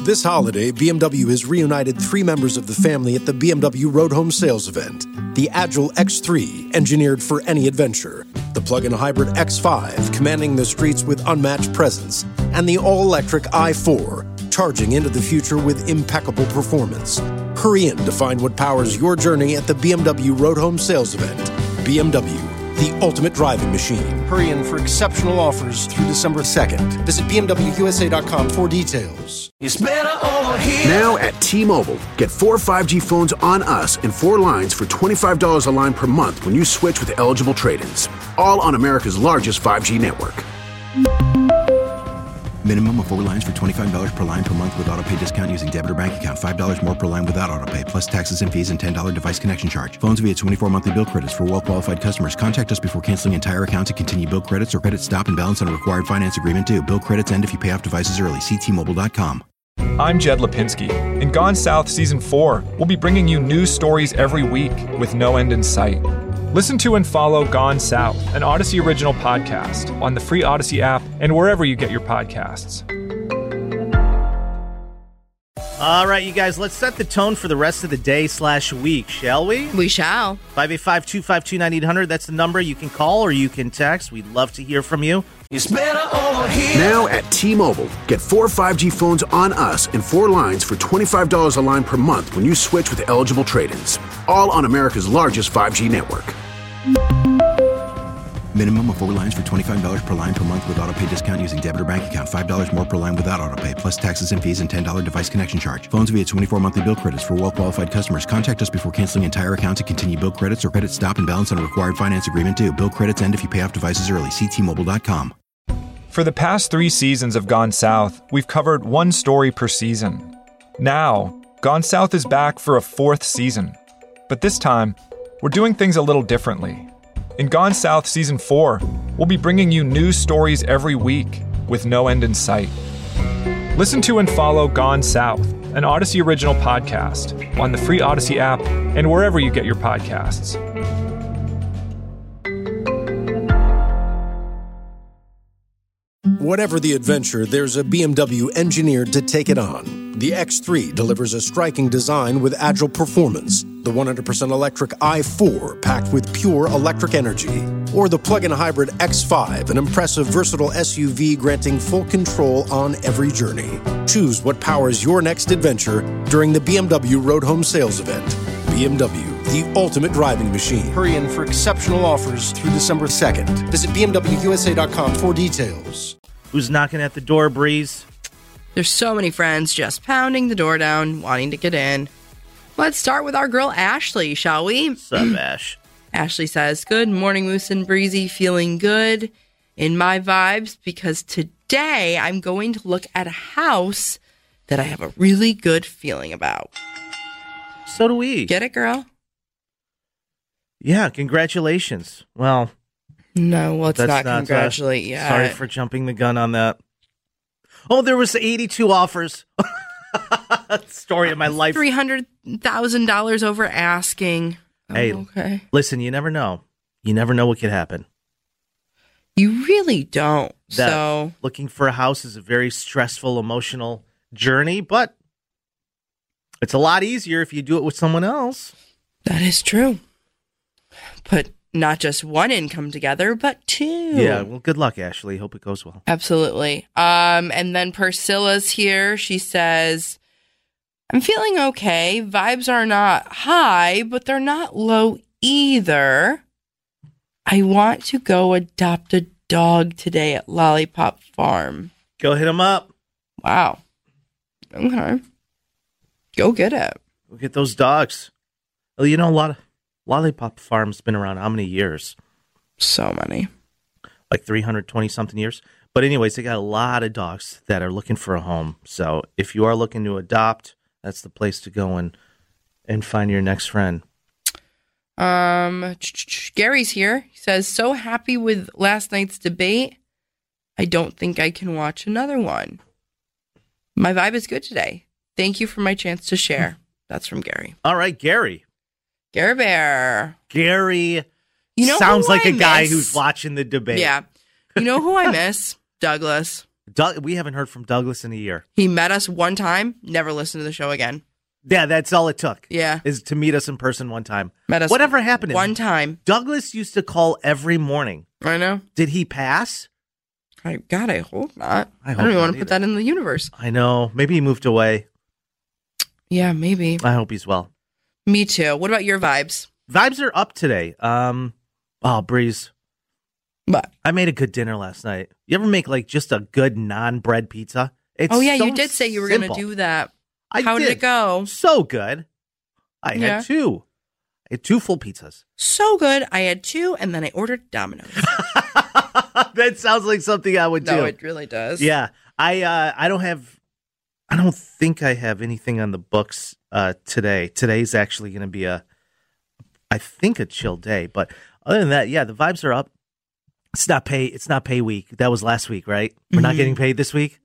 This holiday, BMW has reunited 3 members of the family at the BMW Road Home Sales event. The Agile X3, engineered for any adventure. The plug-in hybrid X5, commanding the streets with unmatched presence. And the all-electric i4, charging into the future with impeccable performance. Hurry in to find what powers your journey at the BMW Road Home Sales event. BMW, the ultimate driving machine. Hurry in for exceptional offers through December 2nd. Visit BMWUSA.com for details. It's better over here. Now at T-Mobile, get 4 5G phones on us in 4 lines for $25 a line per month when you switch with eligible trade-ins. All on America's largest 5G network. Minimum of 4 lines for $25 per line per month with autopay discount using debit or bank account. $5 more per line without autopay, plus taxes and fees and $10 device connection charge. Phones via 24 monthly bill credits for well-qualified customers. Contact us before canceling entire account to continue bill credits or credit stop and balance on required finance agreement due. Bill credits end if you pay off devices early. See T-Mobile.com. I'm Jed Lipinski. In Gone South Season 4, we'll be bringing you news stories every week with no end in sight. Listen to and follow Gone South, an Odyssey original podcast, on the free Odyssey app and wherever you get your podcasts. All right, you guys, let's set the tone for the rest of the day/week, shall we? We shall. 585-252-9800, that's the number you can call or you can text. We'd love to hear from you. It's better over here. Now at T-Mobile, get 4 5G phones on us in 4 lines for $25 a line per month when you switch with eligible trade-ins. All on America's largest 5G network. Minimum of 4 lines for $25 per line per month with autopay discount using debit or bank account. $5 more per line without autopay, plus taxes and fees and $10 device connection charge. Phones via 24 monthly bill credits for well-qualified customers. Contact us before canceling entire account to continue bill credits or credit stop and balance on required finance agreement due. Bill credits end if you pay off devices early. See T-Mobile.com. For the past 3 seasons of Gone South, we've covered 1 story per season. Now, Gone South is back for a 4th season. But this time, we're doing things a little differently. In Gone South Season 4, we'll be bringing you news stories every week with no end in sight. Listen to and follow Gone South, an Odyssey original podcast, on the free Odyssey app and wherever you get your podcasts. Whatever the adventure, there's a BMW engineered to take it on. The X3 delivers a striking design with agile performance. The 100% electric i4 packed with pure electric energy. Or the plug-in hybrid X5, an impressive versatile SUV granting full control on every journey. Choose what powers your next adventure during the BMW Road Home Sales event. BMW, the ultimate driving machine. Hurry in for exceptional offers through December 2nd. Visit BMWUSA.com for details. Who's knocking at the door, Breeze? There's so many friends just pounding the door down, wanting to get in. Let's start with our girl Ashley, shall we? What's up, Ash? Ashley says, good morning, Moose and Breezy. Feeling good in my vibes because today I'm going to look at a house that I have a really good feeling about. So do we. Get it, girl? Yeah, congratulations. Well, no, let's not congratulate yet. Sorry for jumping the gun on that. Oh, there was 82 offers. Story of my life. $300,000 over asking. Hey, okay. Listen, you never know. You never know what could happen. You really don't. So looking for a house is a very stressful, emotional journey, but it's a lot easier if you do it with someone else. That is true. Put not just one income together, but 2. Yeah, well, good luck, Ashley. Hope it goes well. Absolutely. And then Priscilla's here. She says, I'm feeling okay. Vibes are not high, but they're not low either. I want to go adopt a dog today at Lollipop Farm. Go hit him up. Wow. Okay. Go get it. Go get those dogs. Well, you know, a lot of Lollipop Farm's been around how many years? So many. Like 320-something years. But anyways, they got a lot of dogs that are looking for a home. So if you are looking to adopt, that's the place to go and find your next friend. Gary's here. He says, so happy with last night's debate. I don't think I can watch another one. My vibe is good today. Thank you for my chance to share. That's from Gary. All right, Gary. Gary Bear. Gary sounds like a guy who's watching the debate. Yeah. You know who I miss? Douglas. We haven't heard from Douglas in a year. He met us one time, never listened to the show again. Yeah, that's all it took. Yeah. Is to meet us in person one time. Met us Whatever happened to one him? time. Douglas used to call every morning. I know. Did he pass? God, I hope not. I hope don't even not want to put that in the universe. I know. Maybe he moved away. Yeah, maybe. I hope he's well. Me too. What about your vibes? Vibes are up today. Breeze. What? I made a good dinner last night. You ever make like just a good non-bread pizza? It's yeah, so you did say you were going to simple. do that. I How did it go? So good. I Yeah. had two. I had two full pizzas. So good. I had 2, and then I ordered Domino's. That sounds like something I would do. No, it really does. Yeah. I don't think I have anything on the books today. Today's actually going to be I think a chill day, but other than that, yeah, the vibes are up. It's not pay week. That was last week, right? We're not getting paid this week.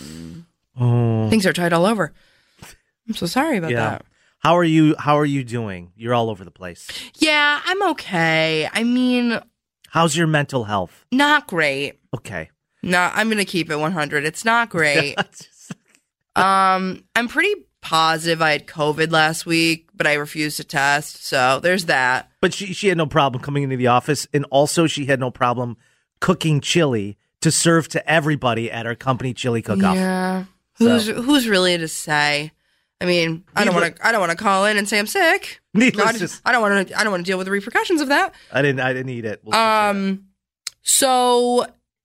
Oh. Things are tight all over. I'm so sorry about that. How are you doing? You're all over the place. Yeah, I'm okay. I mean, How's your mental health? not great. Okay. No, I'm going to keep it 100. It's not great. I'm pretty positive I had COVID last week, but I refused to test. So there's that. But she had no problem coming into the office, and also she had no problem cooking chili to serve to everybody at our company chili cook-off. Yeah. So- Who's really to say? I mean, I don't want to call in and say I'm sick. Needless I don't want to deal with the repercussions of that. I didn't eat it. We'll just say that. So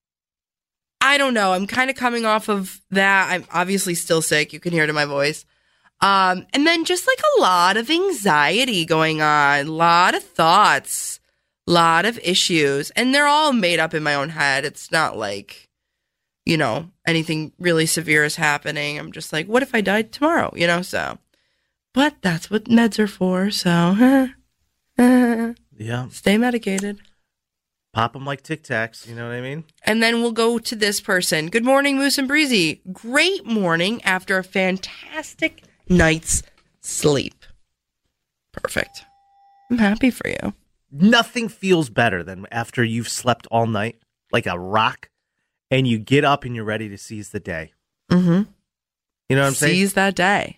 I don't know. I'm kind of coming off of that. I'm obviously still sick. You can hear it in my voice. And then just like a lot of anxiety going on, a lot of thoughts, a lot of issues, and they're all made up in my own head. It's not like, anything really severe is happening. I'm just like, what if I died tomorrow? So, but that's what meds are for. So, Yeah. stay medicated. Pop them like Tic Tacs. You know what I mean? And then we'll go to this person. Good morning, Moose and Breezy. Great morning after a fantastic night's sleep. Perfect. I'm happy for you. Nothing feels better than after you've slept all night like a rock and you get up and you're ready to seize the day. Mm-hmm. You know what I'm saying? Seize that day.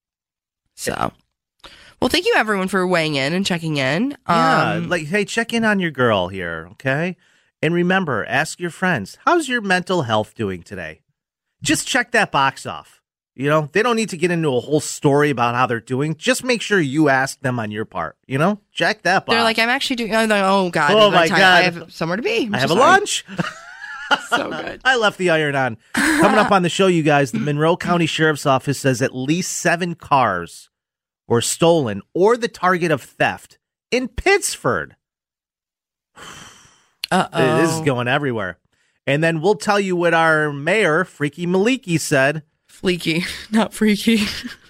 So, well, thank you everyone for weighing in and checking in. Yeah, hey, check in on your girl here, okay? And remember, ask your friends, how's your mental health doing today? Just check that box off. They don't need to get into a whole story about how they're doing. Just make sure you ask them on your part. Check that box. They're like, I'm actually doing. I'm like, oh God, Oh, my time. God. I have somewhere to be. I have a lunch. So good. I left the iron on. Coming up on the show, you guys, the Monroe County Sheriff's Office says at least 7 cars were stolen or the target of theft in Pittsford. Uh-oh. This is going everywhere. And then we'll tell you what our mayor, Freaky Maliki, said. Fleeky, not freaky.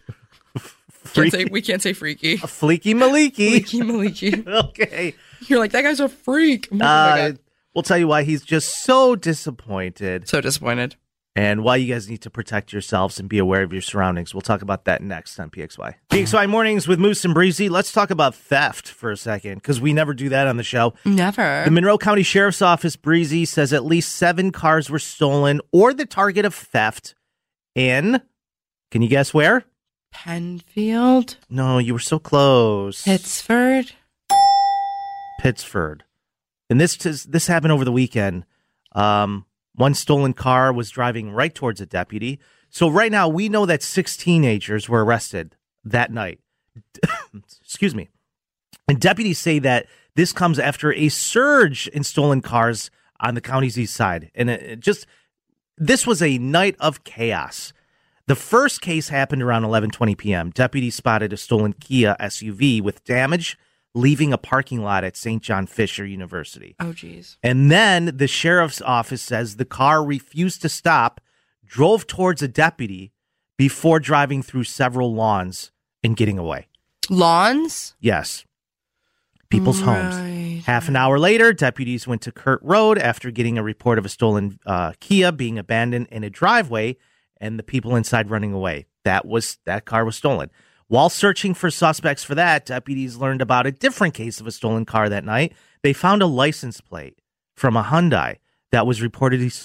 We can't say freaky. Fleeky Maliki. Fleeky Maliki. Okay. You're like, that guy's a freak. Oh my God. We'll tell you why he's just so disappointed So disappointed. and why you guys need to protect yourselves and be aware of your surroundings. We'll talk about that next on PXY. PXY Mornings with Moose and Breezy. Let's talk about theft for a second because we never do that on the show. Never. The Monroe County Sheriff's Office, Breezy, says at least 7 cars were stolen or the target of theft in, can you guess where? Penfield. No, you were so close. Pittsford. Pittsford. And this happened over the weekend. One stolen car was driving right towards a deputy. So right now we know that 6 teenagers were arrested that night. Excuse me. And deputies say that this comes after a surge in stolen cars on the county's east side. And this was a night of chaos. The first case happened around 11:20 p.m. Deputies spotted a stolen Kia SUV with damage leaving a parking lot at St. John Fisher University. Oh, geez. And then the sheriff's office says the car refused to stop, drove towards a deputy before driving through several lawns and getting away. Lawns? Yes. People's homes. Half an hour later, deputies went to Kurt Road after getting a report of a stolen Kia being abandoned in a driveway and the people inside running away. That car was stolen. While searching for suspects for that, deputies learned about a different case of a stolen car that night. They found a license plate from a Hyundai that was reportedly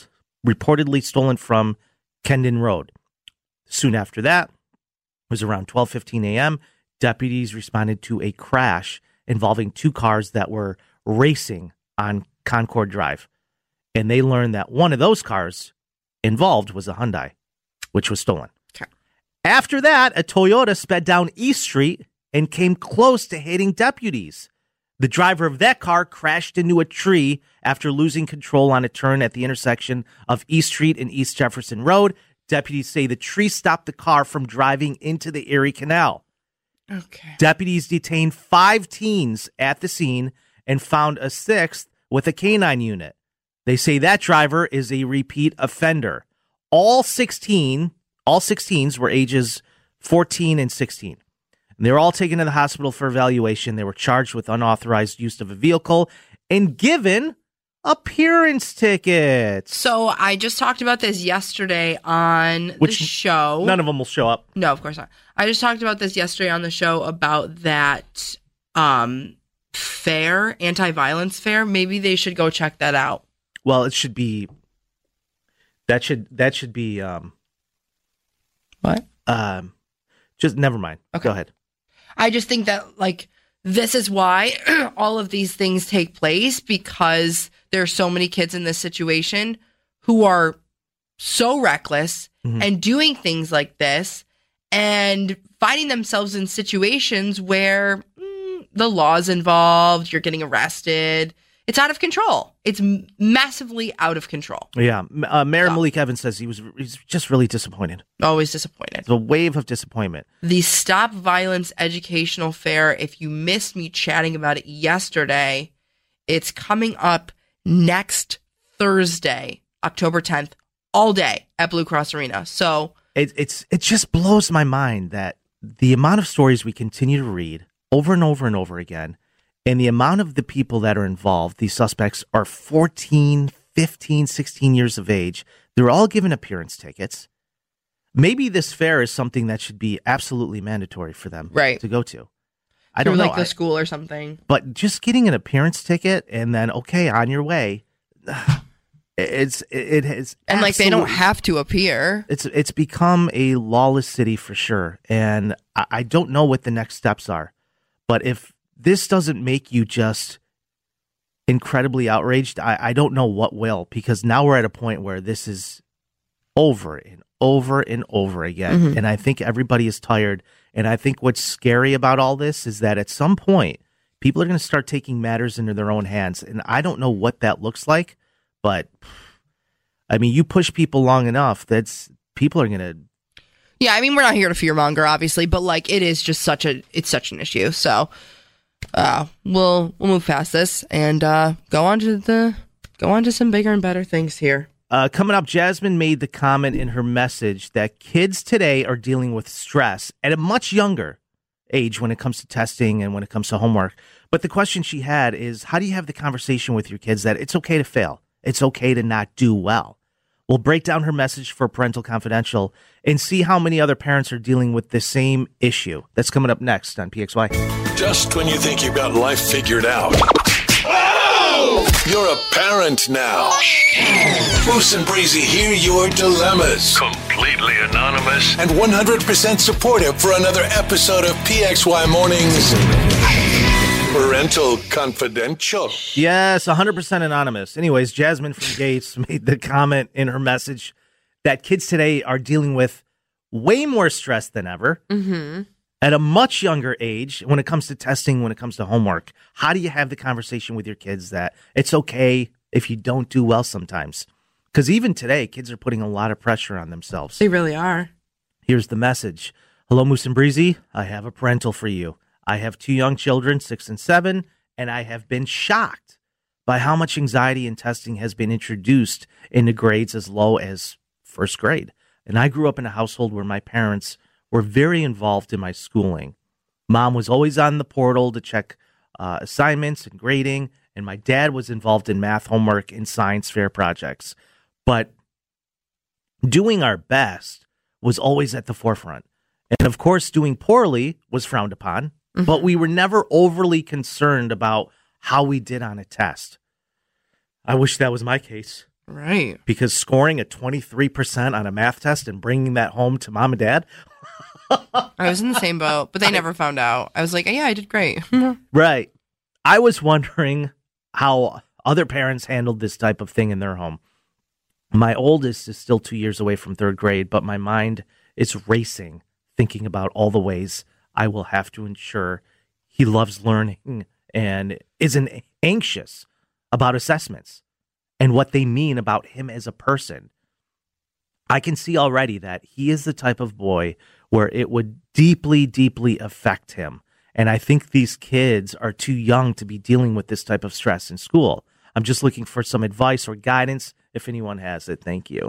reportedly stolen from Kendon Road. Soon after that, it was around 12:15 a.m., deputies responded to a crash involving two cars that were racing on Concord Drive. And they learned that one of those cars involved was a Hyundai, which was stolen. Okay. After that, a Toyota sped down East Street and came close to hitting deputies. The driver of that car crashed into a tree after losing control on a turn at the intersection of East Street and East Jefferson Road. Deputies say the tree stopped the car from driving into the Erie Canal. Okay. Deputies detained 5 teens at the scene and found a 6th with a canine unit. They say that driver is a repeat offender. All 16 were ages 14 and 16. And they were all taken to the hospital for evaluation. They were charged with unauthorized use of a vehicle and given appearance tickets. So I just talked about this yesterday on the show. None of them will show up. No, of course not. I just talked about this yesterday on the show about that fair, anti-violence fair. Maybe they should go check that out. Well, it should be. That should be. What? Just never mind. Okay. Go ahead. I just think that this is why all of these things take place, because there are so many kids in this situation who are so reckless and doing things like this and finding themselves in situations where the law's involved, you're getting arrested. It's out of control. It's massively out of control. Yeah. Mayor Malik Evans says he's just really disappointed. Always disappointed. It's a wave of disappointment. The Stop Violence Educational Fair, if you missed me chatting about it yesterday, it's coming up next Thursday, October 10th, all day at Blue Cross Arena. So it just blows my mind that the amount of stories we continue to read over and over and over again, and the amount of the people that are involved, these suspects are 14, 15, 16 years of age. They're all given appearance tickets. Maybe this fair is something that should be absolutely mandatory for them to go to. I don't know. Like the school or something. But just getting an appearance ticket and then, okay, on your way, it has. And they don't have to appear. It's become a lawless city for sure. And I don't know what the next steps are. But if this doesn't make you just incredibly outraged, I don't know what will, because now we're at a point where this is over and over and over again. And I think everybody is tired. And I think what's scary about all this is that at some point, people are going to start taking matters into their own hands. And I don't know what that looks like, but I mean, you push people long enough, people are going to. Yeah, I mean, we're not here to fearmonger, obviously, but it is just such an issue. So we'll move past this and go on to some bigger and better things here. Coming up, Jasmine made the comment in her message that kids today are dealing with stress at a much younger age when it comes to testing and when it comes to homework. But the question she had is, how do you have the conversation with your kids that it's okay to fail? It's okay to not do well. We'll break down her message for Parental Confidential and see how many other parents are dealing with the same issue. That's coming up next on PXY. Just when you think you've got life figured out. You're a parent now. Moose and Breezy hear your dilemmas. Completely anonymous. And 100% supportive for another episode of PXY Mornings Parental Confidential. Yes, 100% anonymous. Anyways, Jasmine from Gates made the comment in her message that kids today are dealing with way more stress than ever. At a much younger age when it comes to testing, when it comes to homework. How do you have the conversation with your kids that it's okay if you don't do well sometimes? Because even today, kids are putting a lot of pressure on themselves. They really are. Here's the message. Hello, Moose and Breezy. I have a parental for you. I have 2 young children, 6 and 7, and I have been shocked by how much anxiety and testing has been introduced into grades as low as first grade. And I grew up in a household where my parents were very involved in my schooling. Mom was always on the portal to check assignments and grading, and my dad was involved in math homework and science fair projects. But doing our best was always at the forefront. And of course, doing poorly was frowned upon, but we were never overly concerned about how we did on a test. I wish that was my case. Right. Because scoring a 23% on a math test and bringing that home to mom and dad. I was in the same boat, but they never found out. I was like, yeah, I did great. Right. I was wondering how other parents handled this type of thing in their home. My oldest is still 2 years away from third grade, but my mind is racing, thinking about all the ways I will have to ensure he loves learning and isn't anxious about assessments and what they mean about him as a person. I can see already that he is the type of boy where it would deeply, deeply affect him. And I think these kids are too young to be dealing with this type of stress in school. I'm just looking for some advice or guidance if anyone has it. Thank you.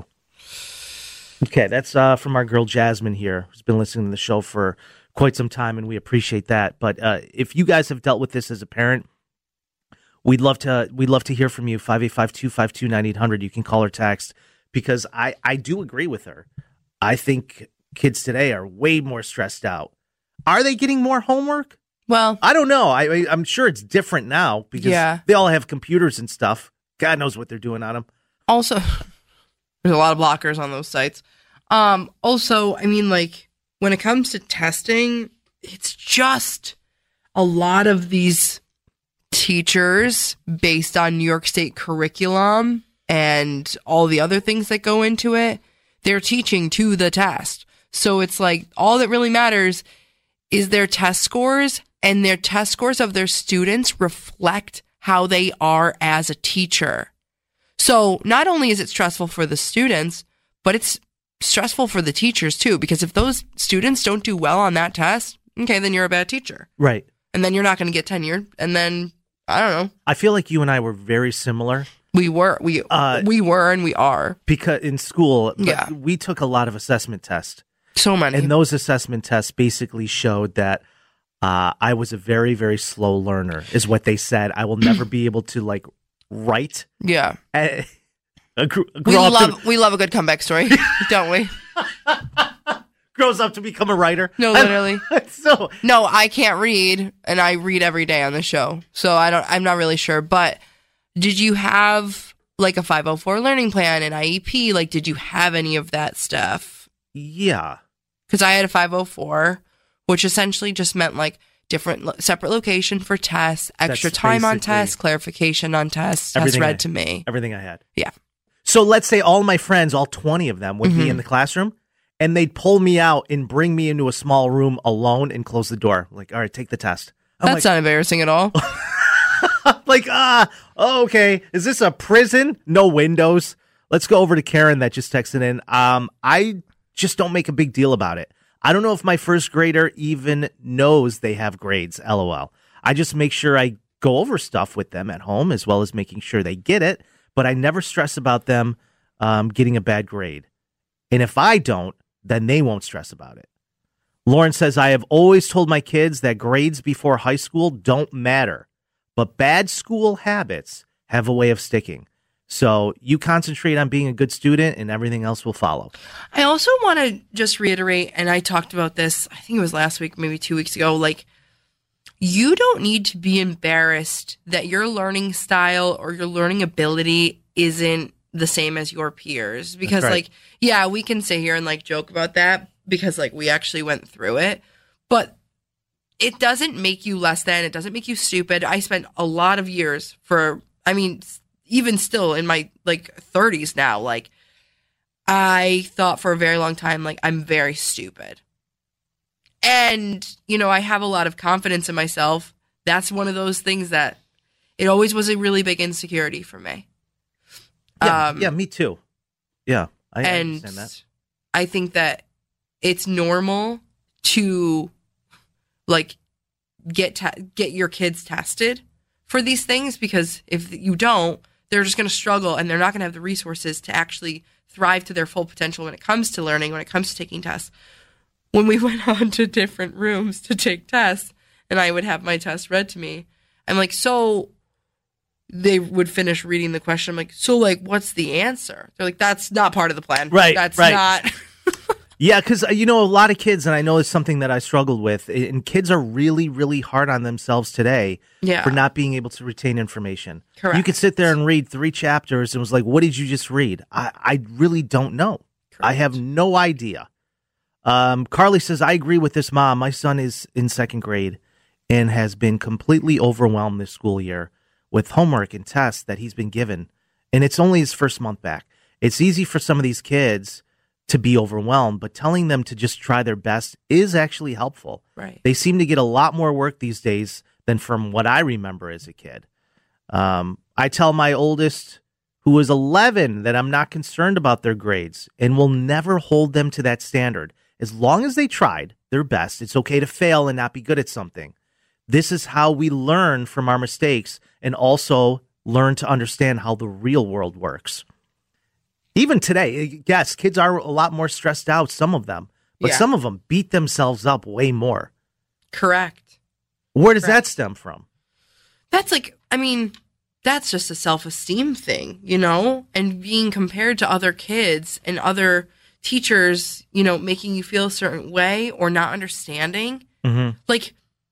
Okay, that's from our girl Jasmine here, who's been listening to the show for quite some time, and we appreciate that. But if you guys have dealt with this as a parent, we'd love to hear from you. 585-252-9800. You can call or text, because I do agree with her. I think kids today are way more stressed out. Are they getting more homework? Well, I don't know. I'm sure it's different now because they all have computers and stuff. God knows what they're doing on them. Also, there's a lot of blockers on those sites. Also, I mean, like, when it comes to testing, it's just a lot of these teachers based on New York State curriculum and all the other things that go into it, they're teaching to the test. So it's like all that really matters is their test scores, and their test scores of their students reflect how they are as a teacher. So not only is it stressful for the students, but it's stressful for the teachers too, because if those students don't do well on that test, okay, then you're a bad teacher. Right. And then you're not going to get tenured. And then, I don't know. I feel like you and I were very similar. We were and we are. Because in school, we took a lot of assessment tests. So many. And those assessment tests basically showed that I was a very, very slow learner, is what they said. I will never be able to, like, write. Yeah. We love a good comeback story, don't we? Grows up to become a writer. No, literally. No, I can't read, and I read every day on the show. So I'm not really sure. But did you have like a 504 learning plan, an IEP? Like, did you have any of that stuff? Yeah. Because I had a 504, which essentially just meant like different separate location for tests, extra time on tests, clarification on tests, tests read to me. Everything I had. Yeah. So let's say all my friends, all 20 of them, would be in the classroom, and they'd pull me out and bring me into a small room alone and close the door. Like, all right, take the test. That's not embarrassing at all. Like, okay. Is this a prison? No windows. Let's go over to Karen that just texted in. I just don't make a big deal about it. I don't know if my first grader even knows they have grades, LOL. I just make sure I go over stuff with them at home as well as making sure they get it, but I never stress about them getting a bad grade. And if I don't, then they won't stress about it. Lauren says, I have always told my kids that grades before high school don't matter, but bad school habits have a way of sticking. So you concentrate on being a good student and everything else will follow. I also want to just reiterate, and I talked about this, I think it was last week, maybe 2 weeks ago, like, you don't need to be embarrassed that your learning style or your learning ability isn't the same as your peers. Because, like, yeah, we can sit here and, like, joke about that because, like, we actually went through it. But it doesn't make you less than. It doesn't make you stupid. I spent a lot of years even still in my, like, 30s now, like, I thought for a very long time, like, I'm very stupid. And, you know, I have a lot of confidence in myself. That's one of those things that it always was a really big insecurity for me. Yeah, me too. Yeah, I understand that. I think that it's normal to, like, get your kids tested for these things, because if you don't, they're just going to struggle and they're not going to have the resources to actually thrive to their full potential when it comes to learning, when it comes to taking tests. When we went on to different rooms to take tests and I would have my test read to me, I'm like, so they would finish reading the question. I'm like, so, like, what's the answer? They're like, that's not part of the plan. Right. That's right. not. Yeah, because, a lot of kids, and I know it's something that I struggled with, and kids are really, really hard on themselves today for not being able to retain information. Correct. You could sit there and read 3 chapters and was like, what did you just read? I really don't know. Correct. I have no idea. Carly says, I agree with this mom. My son is in 2nd grade and has been completely overwhelmed this school year with homework and tests that he's been given. And it's only his first month back. It's easy for some of these kids to be overwhelmed, but telling them to just try their best is actually helpful. Right. They seem to get a lot more work these days than from what I remember as a kid. I tell my oldest, who is 11, that I'm not concerned about their grades and will never hold them to that standard. As long as they tried their best, it's okay to fail and not be good at something. This is how we learn from our mistakes and also learn to understand how the real world works. Even today, yes, kids are a lot more stressed out, some of them, but some of them beat themselves up way more. Correct. Where does that stem from? That's that's just a self-esteem thing, and being compared to other kids and other teachers, making you feel a certain way or not understanding. Mm-hmm. Like,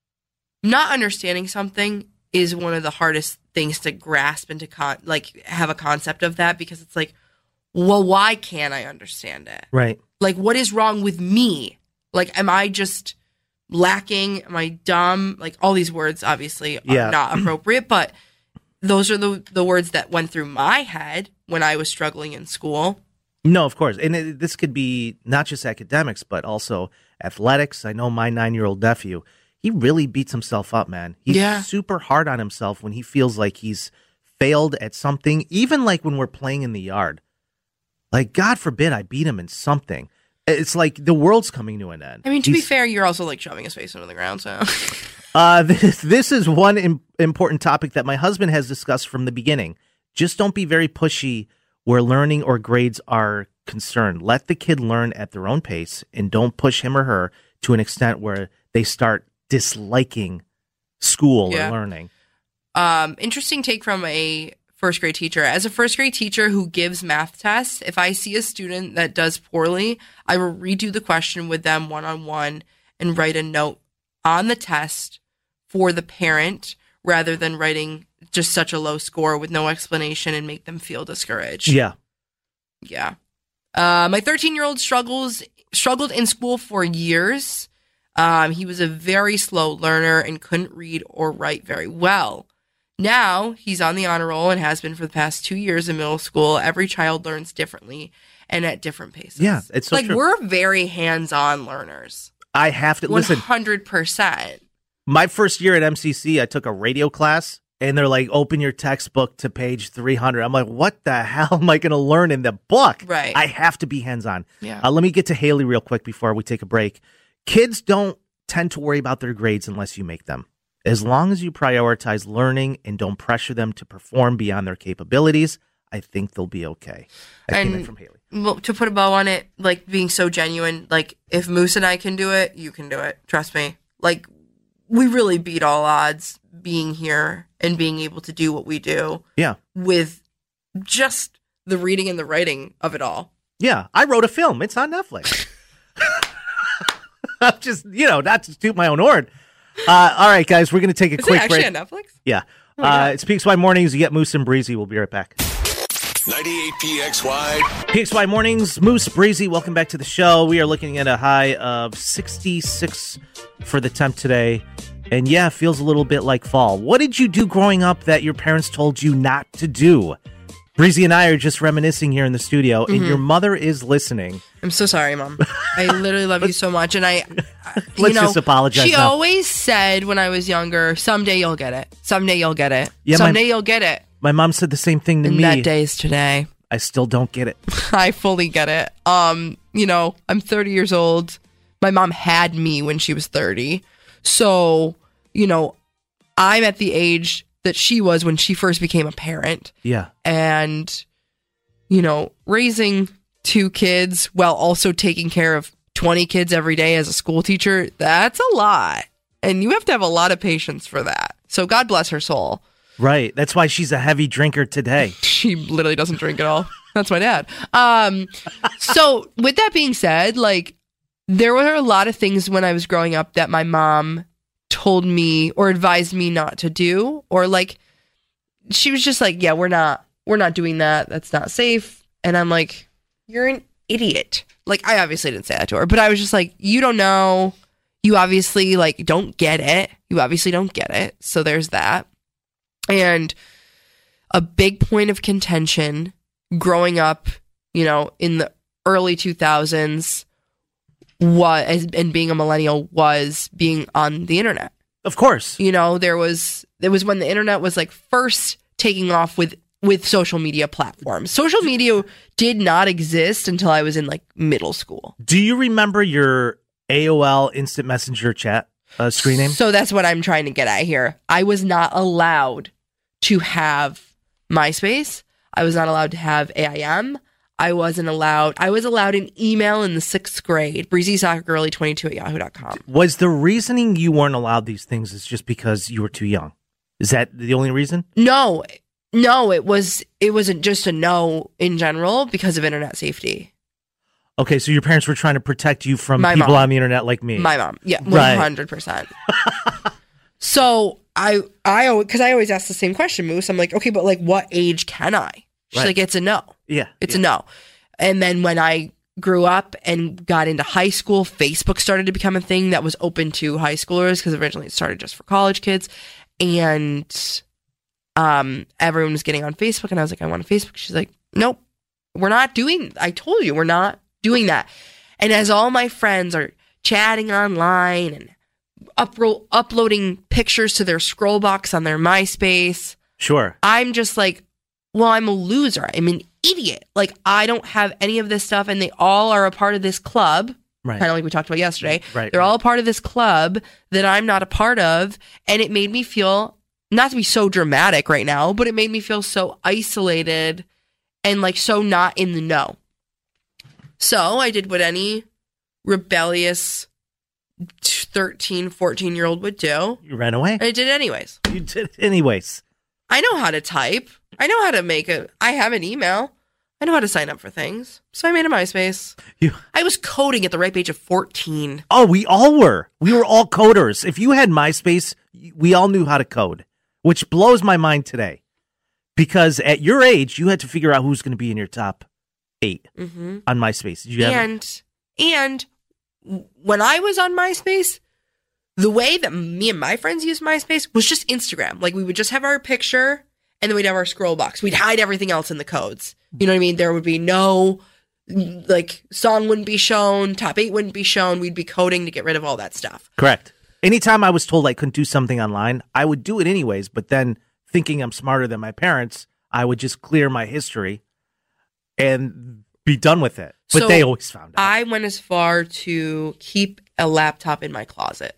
not understanding something is one of the hardest things to grasp and to have a concept of that, because it's like, well, why can't I understand it? Right. Like, what is wrong with me? Like, am I just lacking? Am I dumb? Like, all these words obviously are not appropriate, but those are the words that went through my head when I was struggling in school. No, of course. And this could be not just academics, but also athletics. I know my 9-year-old nephew, he really beats himself up, man. He's super hard on himself when he feels like he's failed at something, even like when we're playing in the yard. Like, God forbid I beat him in something. It's like the world's coming to an end. I mean, to be fair, you're also like shoving his face into the ground, so. This is one important topic that my husband has discussed from the beginning. Just don't be very pushy where learning or grades are concerned. Let the kid learn at their own pace and don't push him or her to an extent where they start disliking school or learning. Interesting take from a 1st grade teacher. As a 1st grade teacher who gives math tests, if I see a student that does poorly, I will redo the question with them one-on-one and write a note on the test for the parent rather than writing just such a low score with no explanation and make them feel discouraged. Yeah. Yeah. My 13-year-old struggled in school for years. He was a very slow learner and couldn't read or write very well. Now he's on the honor roll and has been for the past 2 years in middle school. Every child learns differently and at different paces. Yeah, it's so like true. We're very hands-on learners. I have to listen. 100%. My first year at MCC, I took a radio class, and they're like, "Open your textbook to page 300." I'm like, "What the hell am I going to learn in the book?" Right. I have to be hands-on. Yeah. Let me get to Haley real quick before we take a break. Kids don't tend to worry about their grades unless you make them. As long as you prioritize learning and don't pressure them to perform beyond their capabilities, I think they'll be okay. That came in from Haley. Well, to put a bow on it, like being so genuine, like if Moose and I can do it, you can do it. Trust me. Like, we really beat all odds being here and being able to do what we do. Yeah. With just the reading and the writing of it all. Yeah. I wrote a film. It's on Netflix. I'm just, not to toot my own horn. All right, guys, we're going to take a quick break. Is it actually on Netflix? Yeah. It's PXY Mornings. You get Moose and Breezy. We'll be right back. 98 PXY. PXY Mornings, Moose, Breezy, welcome back to the show. We are looking at a high of 66 for the temp today. And yeah, it feels a little bit like fall. What did you do growing up that your parents told you not to do? Breezy and I are just reminiscing here in the studio, and your mother is listening. I'm so sorry, Mom. I literally love you so much. And let's just apologize. She always said when I was younger, someday you'll get it. Someday you'll get it. Yeah, someday you'll get it. My mom said the same thing to me. And that day is today. I still don't get it. I fully get it. I'm 30 years old. My mom had me when she was 30. So, I'm at the age that she was when she first became a parent. Yeah. And, raising 2 kids while also taking care of 20 kids every day as a school teacher, that's a lot. And you have to have a lot of patience for that. So God bless her soul. Right. That's why she's a heavy drinker today. She literally doesn't drink at all. That's my dad. So with that being said, like, there were a lot of things when I was growing up that my mom told me or advised me not to do, or like, she was just like, yeah, we're not doing that. That's not safe. And I'm like, you're an idiot. Like, I obviously didn't say that to her, but I was just like, you don't know. You obviously like don't get it. You obviously don't get it. So there's that. And a big point of contention growing up, you know, in the early 2000s and being a millennial was being on the internet. Of course. You know, it was when the internet was like first taking off with social media platforms. Social media did not exist until I was in like middle school. Do you remember your AOL Instant Messenger chat screen name? So that's what I'm trying to get at here. I was not allowed to have MySpace. I was not allowed to have AIM. I was allowed an email in the 6th grade, breezysoccergirly22@yahoo.com. Was the reasoning you weren't allowed these things is just because you were too young? Is that the only reason? No, it wasn't just a no in general because of internet safety. Okay, so your parents were trying to protect you from My people mom. on the internet like me. My mom, yeah, Right. 100%. So I because I always ask the same question, Moose. I'm like, okay, but like, what age can I? She's Right. like, it's a no. Yeah. It's a no. And then when I grew up and got into high school, Facebook started to become a thing that was open to high schoolers because originally it started just for college kids. And everyone was getting on Facebook, and I was like, I want a Facebook. She's like, nope, I told you, we're not doing that. And as all my friends are chatting online and uploading pictures to their scroll box on their MySpace, Sure. I'm just like, well, I'm a loser. I'm an idiot. Like, I don't have any of this stuff, and they all are a part of this club. Right. Kind of like we talked about yesterday. Right. They're all a part of this club that I'm not a part of. And it made me feel, not to be so dramatic right now, but it made me feel so isolated and like so not in the know. So I did what any rebellious 13, 14-year-old would do. You ran away? I did it anyways. You did it anyways. I know how to type. I know how to I have an email. I know how to sign up for things. So I made a MySpace. I was coding at the ripe age of 14. Oh, we all were. We were all coders. If you had MySpace, we all knew how to code, which blows my mind today. Because at your age, you had to figure out who's going to be in your top 8 on MySpace. Did you and when I was on MySpace, the way that me and my friends used MySpace was just Instagram. Like, we would just have our picture, and then we'd have our scroll box. We'd hide everything else in the codes. You know what I mean? There would be no, like, song wouldn't be shown, top 8 wouldn't be shown. We'd be coding to get rid of all that stuff. Correct. Anytime I was told I couldn't do something online, I would do it anyways. But then, thinking I'm smarter than my parents, I would just clear my history and be done with it. But So they always found out. I went as far to keep a laptop in my closet,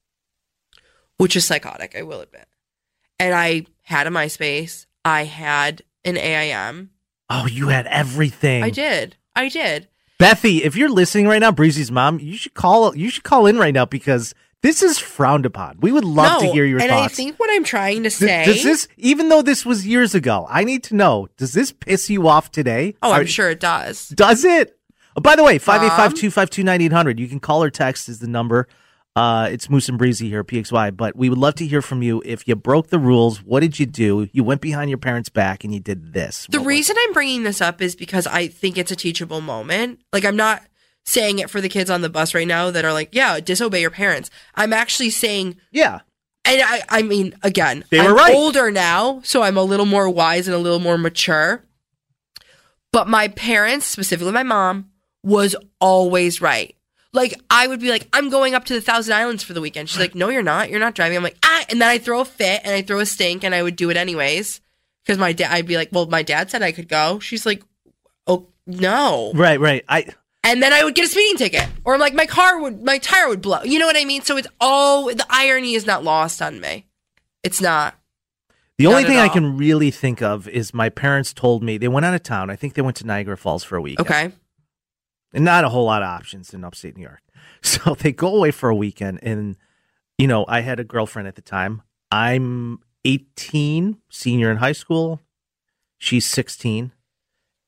which is psychotic, I will admit. And I had a MySpace. I had an AIM. Oh, you had everything. I did. Bethy, if you're listening right now, Breezy's mom, you should call in right now because this is frowned upon. We would love to hear your and thoughts. I think what I'm trying to say... Does this, even though this was years ago, I need to know, does this piss you off today? Oh, I'm sure it does. Does it? Oh, by the way, 585-252-9800. You can call or text is the number. It's Moose and Breezy here, PXY. But we would love to hear from you. If you broke the rules, what did you do? You went behind your parents' back and you did this. The reason I'm bringing this up is because I think it's a teachable moment. Like, I'm not saying it for the kids on the bus right now that are like, yeah, disobey your parents. I'm actually saying... Yeah. And I mean, again, They were I'm right. older now, so I'm a little more wise and a little more mature. But my parents, specifically my mom, was always right. Like, I would be like, I'm going up to the Thousand Islands for the weekend. She's like, no, you're not. You're not driving. I'm like, and then I throw a fit and I throw a stink and I would do it anyways. Because I'd be like, well, my dad said I could go. She's like, oh, no. Right. And then I would get a speeding ticket. Or like my tire would blow. You know what I mean? So the irony is not lost on me. It's not. The only Not thing at I all. can really think of is my parents told me they went out of town. I think they went to Niagara Falls for a weekend. Okay. And not a whole lot of options in upstate New York. So they go away for a weekend. And, I had a girlfriend at the time. I'm 18, senior in high school. She's 16.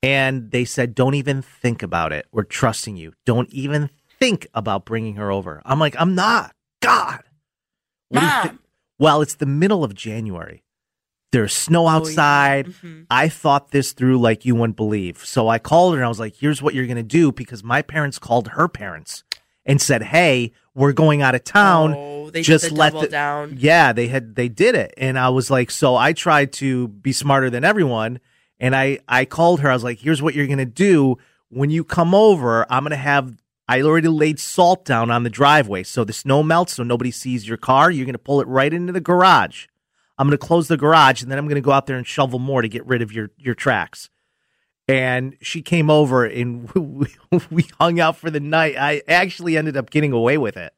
And they said, don't even think about it. We're trusting you. Don't even think about bringing her over. I'm like, I'm not. God. What do you Mom. think? Well, it's the middle of January. There's snow outside. I thought this through like you wouldn't believe. So I called her and I was like, here's what you're going to do, because my parents called her parents and said, hey, we're going out of town. Oh, they just did the let double down. Yeah, they did it. And I was like, so I tried to be smarter than everyone. And I called her. I was like, here's what you're going to do. When you come over, I already laid salt down on the driveway. So the snow melts so nobody sees your car. You're going to pull it right into the garage. I'm going to close the garage, and then I'm going to go out there and shovel more to get rid of your tracks. And she came over, and we hung out for the night. I actually ended up getting away with it.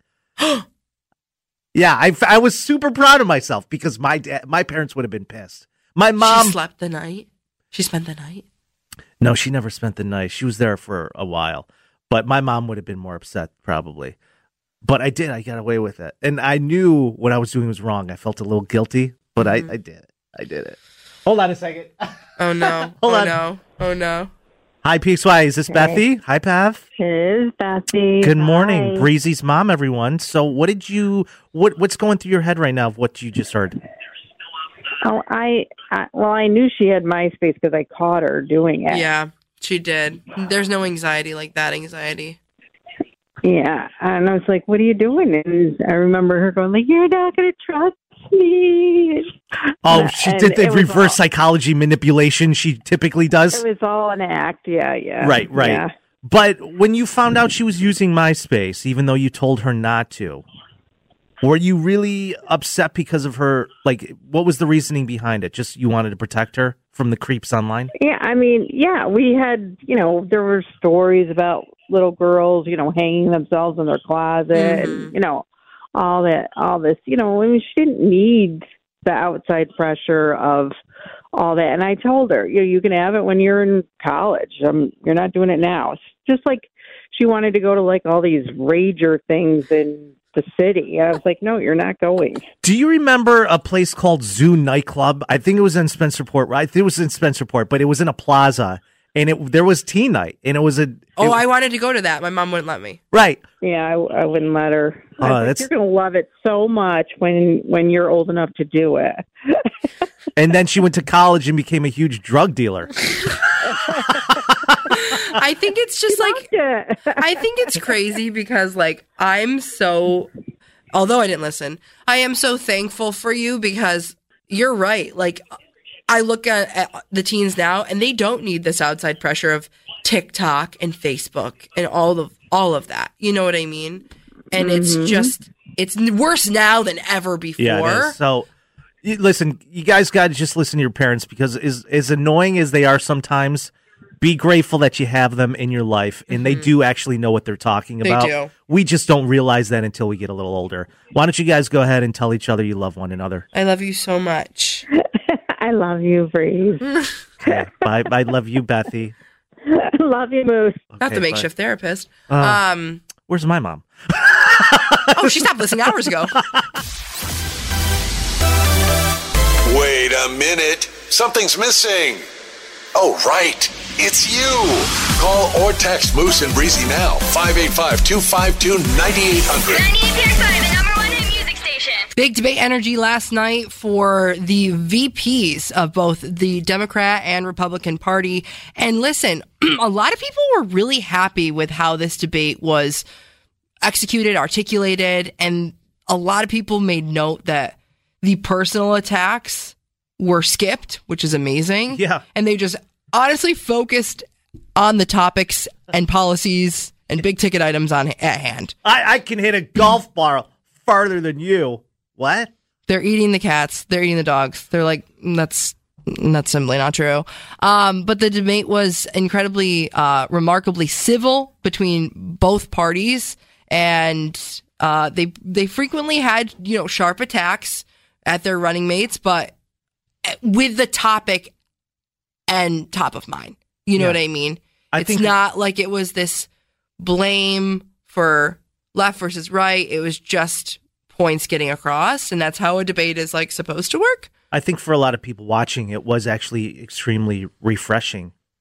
Yeah, I was super proud of myself because my parents would have been pissed. My mom She slept the night? She spent the night? No, she never spent the night. She was there for a while. But my mom would have been more upset, probably. But I did. I got away with it. And I knew what I was doing was wrong. I felt a little guilty, but I did it. I did it. Hold on a second. Oh, no. Hold oh, on. no. Oh, no. Hi, PXY. Is this Bethy? Hi, Pav. It is Bethy. Good morning. Hi. Breezy's mom, everyone. So what's going through your head right now of what you just heard? Oh, I knew she had MySpace because I caught her doing it. Yeah, she did. There's no anxiety like that anxiety. Yeah, and I was like, "What are you doing?" And I remember her going like, "You're not going to trust me." Oh, she And did the it was reverse all- psychology manipulation she typically does. It was all an act. Yeah. Right. Yeah. But when you found out she was using MySpace, even though you told her not to, were you really upset because of her? Like, what was the reasoning behind it? Just you wanted to protect her from the creeps online? Yeah, I mean, yeah, we had, there were stories about little girls, hanging themselves in their closet and, all this, I mean, she didn't need the outside pressure of all that. And I told her, you can have it when you're in college. You're not doing it now. It's just like she wanted to go to like all these rager things in the city. I was like, no, you're not going. Do you remember a place called Zoo Nightclub? I think it was in Spencerport. I think it was in Spencerport, but it was in a plaza, and there was teen night, and it was I wanted to go to that. My mom wouldn't let me. Right. Yeah, I wouldn't let her. Oh, I was like, that's- you're going to love it so much when you're old enough to do it. And then she went to college and became a huge drug dealer. I think it's just like, I think it's crazy because like although I didn't listen, I am so thankful for you because you're right. Like I look at the teens now and they don't need this outside pressure of TikTok and Facebook and all of that. You know what I mean? And it's worse now than ever before. Yeah, it is. So, listen, you guys got to just listen to your parents because as annoying as they are sometimes, be grateful that you have them in your life and they do actually know what they're talking They about. do. We just don't realize that until we get a little older. Why don't you guys go ahead and tell each other you love one another? I love you so much. I love you, Breeze. Yeah, bye. I love you, Bethy. I love you, Moose. Not Okay, the makeshift therapist. Where's my mom? Oh, she stopped listening hours ago. Wait a minute. Something's missing. Oh, right. It's you. Call or text Moose and Breezy now. 585-252-9800. 98.5, the number one hit music station. Big debate energy last night for the VPs of both the Democrat and Republican Party. And listen, a lot of people were really happy with how this debate was executed, articulated, and a lot of people made note that the personal attacks were skipped, which is amazing. Yeah. And they just honestly focused on the topics and policies and big ticket items at hand. I can hit a golf ball farther than you. What? They're eating the cats. They're eating the dogs. They're like, that's simply not true. But the debate was incredibly, remarkably civil between both parties. And they frequently had, sharp attacks at their running mates, but with the topic and top of mind. You know what I mean? It's not like it was this blame for left versus right. It was just points getting across, and that's how a debate is supposed to work. I think for a lot of people watching, it was actually extremely refreshing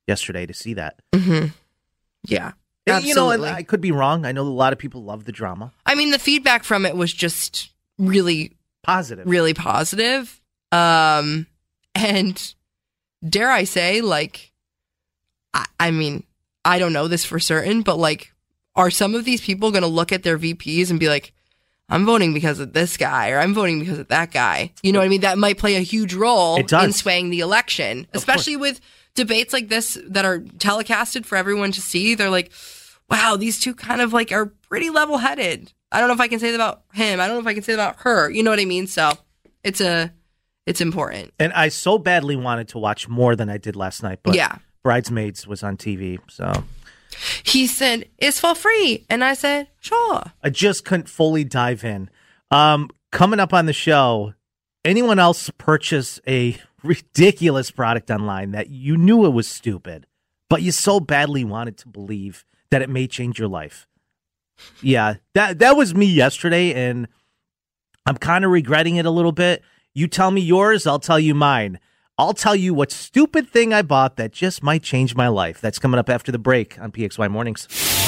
yesterday to see that. Mm-hmm. Yeah. And, you know, and Absolutely. I could be wrong. I know a lot of people love the drama. I mean, the feedback from it was just really Positive. really positive. And dare I say, like, I mean, I don't know this for certain, but like, are some of these people going to look at their VPs and be like, I'm voting because of this guy, or I'm voting because of that guy? You know what I mean? That might play a huge role It does. in swaying the election, especially with debates like this that are telecasted for everyone to see. They're like, wow, these two kind of like are pretty level-headed. I don't know if I can say that about him. I don't know if I can say that about her. You know what I mean? So it's important. And I so badly wanted to watch more than I did last night. But Yeah. Bridesmaids was on TV, so He said, it's for free. And I said, sure. I just couldn't fully dive in. Coming up on the show, anyone else purchase a ridiculous product online that you knew it was stupid, but you so badly wanted to believe that it may change your life? Yeah, that was me yesterday, and I'm kind of regretting it a little bit. You tell me yours, I'll tell you mine. I'll tell you what stupid thing I bought that just might change my life. That's coming up after the break on PXY Mornings.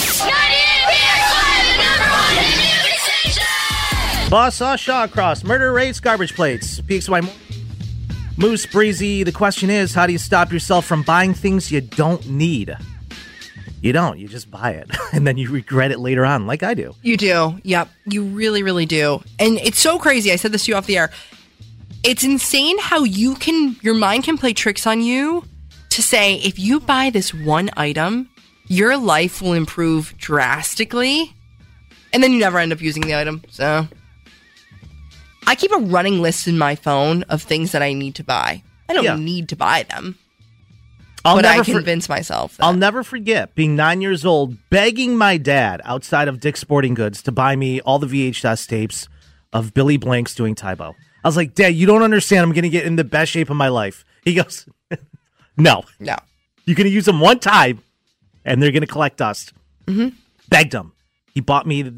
Boss saw Shaw across murder rates, garbage plates. PXY Mornings. Moose Breezy, the question is, how do you stop yourself from buying things you don't need? You don't. You just buy it, and then you regret it later on, like I do. You do. Yep. You really, really do. And it's so crazy. I said this to you off the air. It's insane how your mind can play tricks on you to say, if you buy this one item, your life will improve drastically. And then you never end up using the item. So I keep a running list in my phone of things that I need to buy. I don't need to buy them. But I convince myself that. I'll never forget being 9 years old, begging my dad outside of Dick's Sporting Goods to buy me all the VHS tapes of Billy Blanks doing Tybo. I was like, Dad, you don't understand. I'm going to get in the best shape of my life. He goes, No. You're going to use them one time, and they're going to collect dust. Mm-hmm. Begged him. He bought me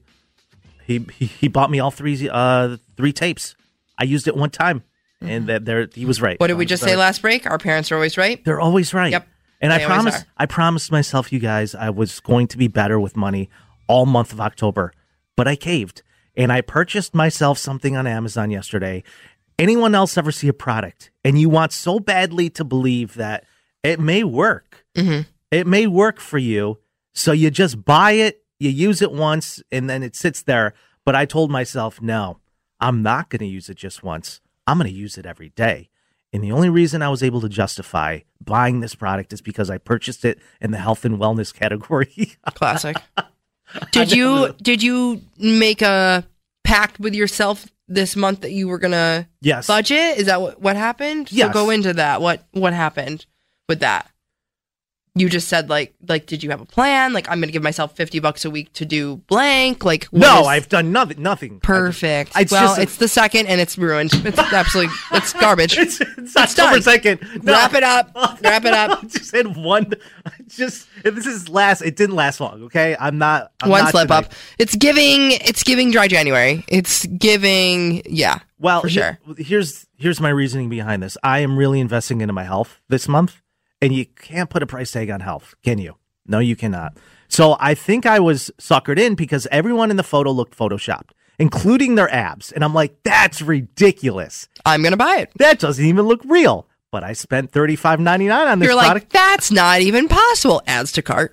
he bought me all three tapes. I used it one time. And he was right. What did we just say last break? Our parents are always right? They're always right. Yep. And They always are. I promised myself, you guys, I was going to be better with money all month of October. But I caved. And I purchased myself something on Amazon yesterday. Anyone else ever see a product and you want so badly to believe that it may work? Mm-hmm. It may work for you. So you just buy it, you use it once, and then it sits there. But I told myself, no, I'm not going to use it just once. I'm going to use it every day. And the only reason I was able to justify buying this product is because I purchased it in the health and wellness category. Classic. Did you make a pact with yourself this month that you were going to budget? Is that what happened? Yes. So go into that. What happened with that? You just said like, did you have a plan? Like, I'm going to give myself $50 a week to do blank. Like, no, I've done nothing. Perfect. It's it's the second and it's ruined. It's absolutely, it's garbage. It's October 2nd. No. Wrap it up. Wrap it up. Just in one. It didn't last long. Okay. I'm not slip tonight. up. It's giving dry January. It's giving, Well, for sure. Here's my reasoning behind this. I am really investing into my health this month. And you can't put a price tag on health, can you? No, you cannot. So I think I was suckered in because everyone in the photo looked photoshopped, including their abs. And I'm like, that's ridiculous. I'm going to buy it. That doesn't even look real. But I spent $35.99 on this You're product. like, that's not even possible. Adds to cart.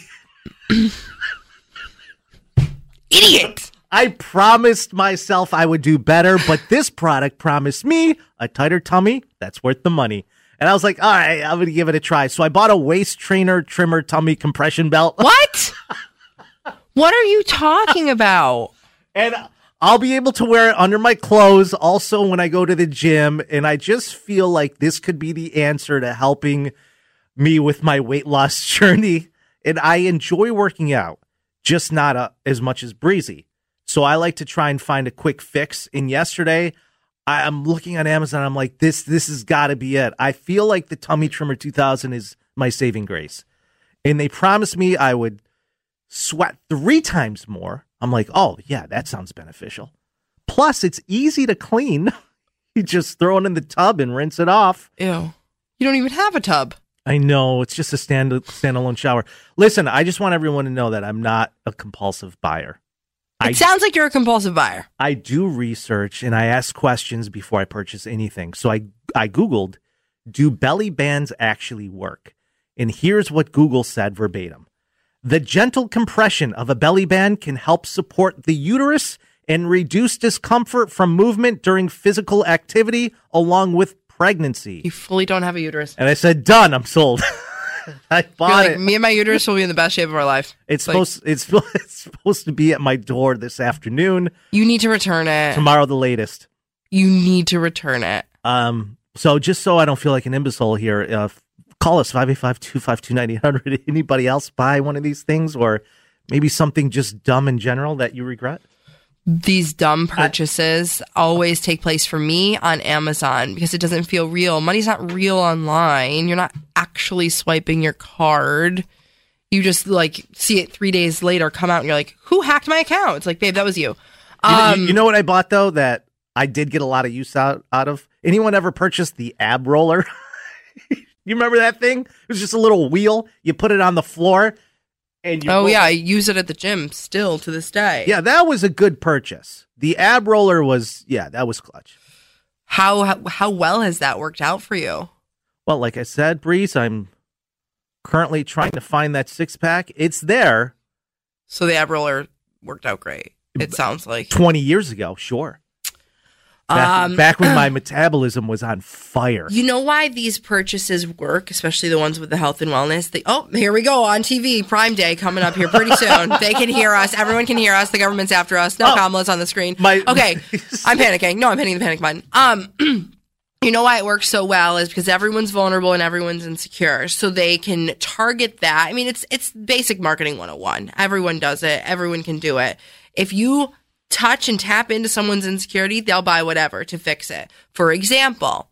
Idiot. I promised myself I would do better, but this product promised me a tighter tummy that's worth the money. And I was like, all right, I'm going to give it a try. So I bought a waist trainer trimmer tummy compression belt. What? What are you talking about? And I'll be able to wear it under my clothes also when I go to the gym. And I just feel like this could be the answer to helping me with my weight loss journey. And I enjoy working out, just not as much as Breezy. So I like to try and find a quick fix. And yesterday, I'm looking on Amazon. I'm like, this has got to be it. I feel like the Tummy Trimmer 2000 is my saving grace. And they promised me I would sweat 3 times more. I'm like, oh, yeah, that sounds beneficial. Plus, it's easy to clean. You just throw it in the tub and rinse it off. Ew. You don't even have a tub. I know. It's just a standalone shower. Listen, I just want everyone to know that I'm not a compulsive buyer. It sounds like you're a compulsive buyer. I do research and I ask questions before I purchase anything. So I Googled, do belly bands actually work? And here's what Google said verbatim. The gentle compression of a belly band can help support the uterus and reduce discomfort from movement during physical activity along with pregnancy. You fully don't have a uterus. And I said, done, I'm sold. I bought it. Me and my uterus will be in the best shape of our life. It's supposed to be at my door this afternoon. You need to return it. Tomorrow, the latest. You need to return it. So just so I don't feel like an imbecile here, call us 585-252-9800. Anybody else buy one of these things, or maybe something just dumb in general that you regret? These dumb purchases always take place for me on Amazon because it doesn't feel real. Money's not real online. You're not actually swiping your card. You just like see it 3 days later come out and you're like, who hacked my account? It's like, babe, that was you. You know what I bought though that I did get a lot of use out of? Anyone ever purchased the ab roller? You remember that thing? It was just a little wheel. You put it on the floor. And yeah, I use it at the gym still to this day. Yeah, that was a good purchase. The ab roller was, that was clutch. How well has that worked out for you? Well, like I said, Breeze, I'm currently trying to find that six-pack. It's there. So the ab roller worked out great, it sounds like. 20 years ago, sure. Back when my metabolism was on fire. You know why these purchases work, especially the ones with the health and wellness? Here we go on TV, Prime Day coming up here pretty soon. They can hear us. Everyone can hear us. The government's after us. No Kamala's on the screen. Okay, I'm panicking. No, I'm hitting the panic button. You know why it works so well is because everyone's vulnerable and everyone's insecure. So they can target that. I mean, it's basic marketing 101. Everyone does it. Everyone can do it. If you touch and tap into someone's insecurity, they'll buy whatever to fix it. For example,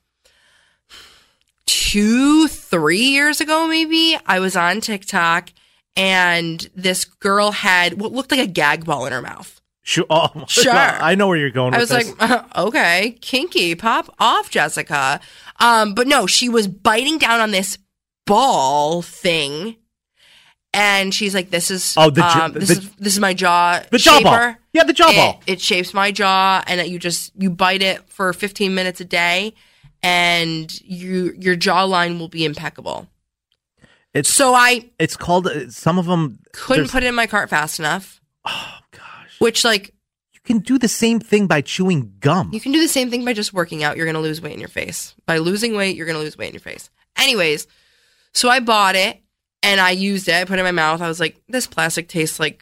2-3 years ago, maybe, I was on TikTok and this girl had what looked like a gag ball in her mouth. Sure. I know where you're going with this. I was like, okay, kinky, pop off, Jessica. But no, she was biting down on this ball thing. And she's like, this is this is my jaw. The jaw ball. Yeah, the jaw ball. It shapes my jaw, and you bite it for 15 minutes a day, and your jawline will be impeccable. It's called some of them couldn't put it in my cart fast enough. Oh gosh. Which like you can do the same thing by chewing gum. You can do the same thing by just working out. You're gonna lose weight in your face. By losing weight, you're gonna lose weight in your face. Anyways, so I bought it. And I used it. I put it in my mouth. I was like, this plastic tastes like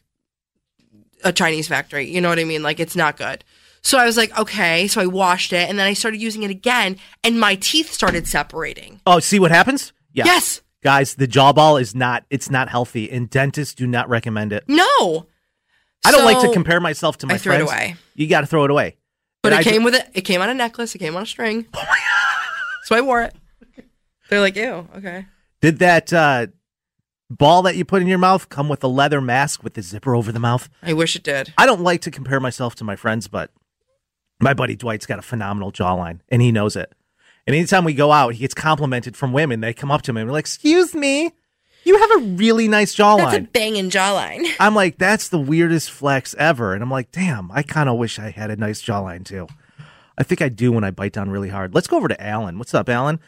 a Chinese factory. You know what I mean? Like, it's not good. So I was like, okay. So I washed it. And then I started using it again. And my teeth started separating. Oh, see what happens? Yeah. Yes. Guys, the jaw ball it's not healthy. And dentists do not recommend it. No. I don't like to compare myself to my friends. I threw it away. You got to throw it away. But it came with it. It came on a necklace. It came on a string. Oh my God. So I wore it. They're like, ew, okay. Did that ball that you put in your mouth come with a leather mask with the zipper over the mouth? I wish it did. I don't like to compare myself to my friends, but my buddy Dwight's got a phenomenal jawline, and he knows it. And anytime we go out, he gets complimented from women. They come up to him and they're like, excuse me, you have a really nice jawline. That's a banging jawline. I'm like, that's the weirdest flex ever. And I'm like, damn, I kind of wish I had a nice jawline too. I think I do when I bite down really hard. Let's go over to Alan. What's up, Alan?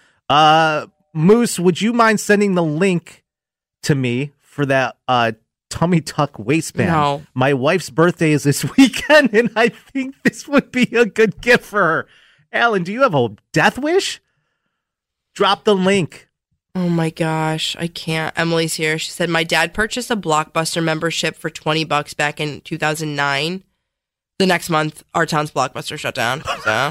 Moose, would you mind sending the link to me for that tummy tuck waistband? No. My wife's birthday is this weekend, and I think this would be a good gift for her. Alan, do you have a death wish? Drop the link. Oh my gosh, I can't. Emily's here. She said, my dad purchased a Blockbuster membership for $20 back in 2009. The next month, our town's Blockbuster shut down. So.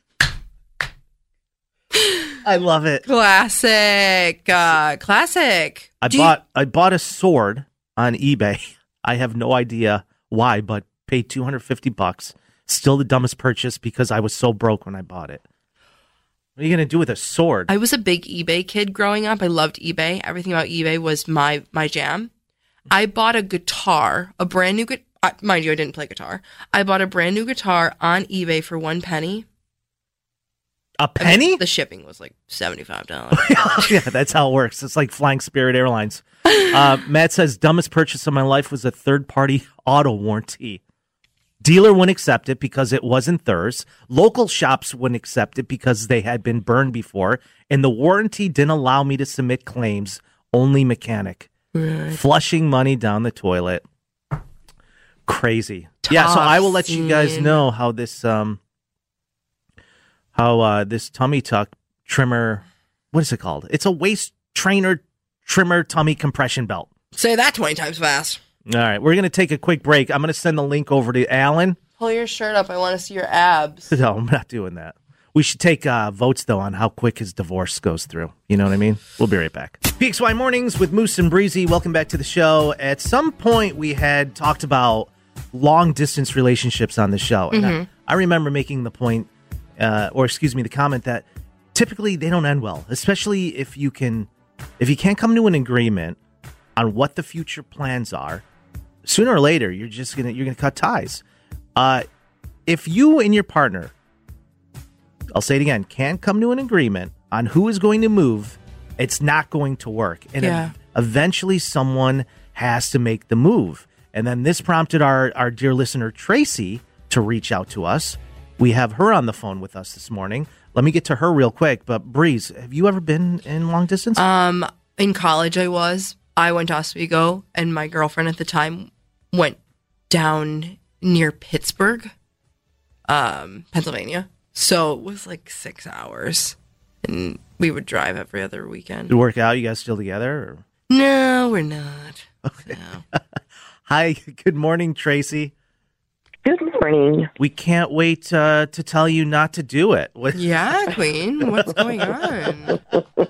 I love it. Classic. Classic. I bought a sword on eBay. I have no idea why, but paid $250. Still the dumbest purchase because I was so broke when I bought it. What are you going to do with a sword? I was a big eBay kid growing up. I loved eBay. Everything about eBay was my jam. I bought a guitar, a brand new guitar. Mind you, I didn't play guitar. I bought a brand new guitar on eBay for $1 penny. A penny? The shipping was like $75. Yeah, that's how it works. It's like flying Spirit Airlines. Matt says, dumbest purchase of my life was a third-party auto warranty. Dealer wouldn't accept it because it wasn't theirs. Local shops wouldn't accept it because they had been burned before. And the warranty didn't allow me to submit claims. Only mechanic. Right. Flushing money down the toilet. Crazy. Yeah, so I will let you guys know how this this tummy tuck trimmer, what is it called? It's a waist trainer trimmer tummy compression belt. Say that 20 times fast. All right, we're going to take a quick break. I'm going to send the link over to Alan. Pull your shirt up. I want to see your abs. No, I'm not doing that. We should take votes, though, on how quick his divorce goes through. You know what I mean? We'll be right back. PXY Mornings with Moose and Breezy. Welcome back to the show. At some point, we had talked about long-distance relationships on the show. And I remember making the point, the comment that typically they don't end well, especially if you can't come to an agreement on what the future plans are. Sooner or later, you're gonna cut ties. If you and your partner, I'll say it again, can't come to an agreement on who is going to move, it's not going to work. And eventually someone has to make the move. And then this prompted our dear listener, Tracy, to reach out to us. We have her on the phone with us this morning. Let me get to her real quick. But Breeze, have you ever been in long distance? In college I went to Oswego, and my girlfriend at the time went down near Pittsburgh, Pennsylvania. So it was like 6 hours, and we would drive every other weekend. Did it work out? You guys still together? Or? No, we're not. Okay. No. Hi, good morning, Tracy. Good morning. We can't wait to tell you not to do it. Yeah, Queen. What's going on?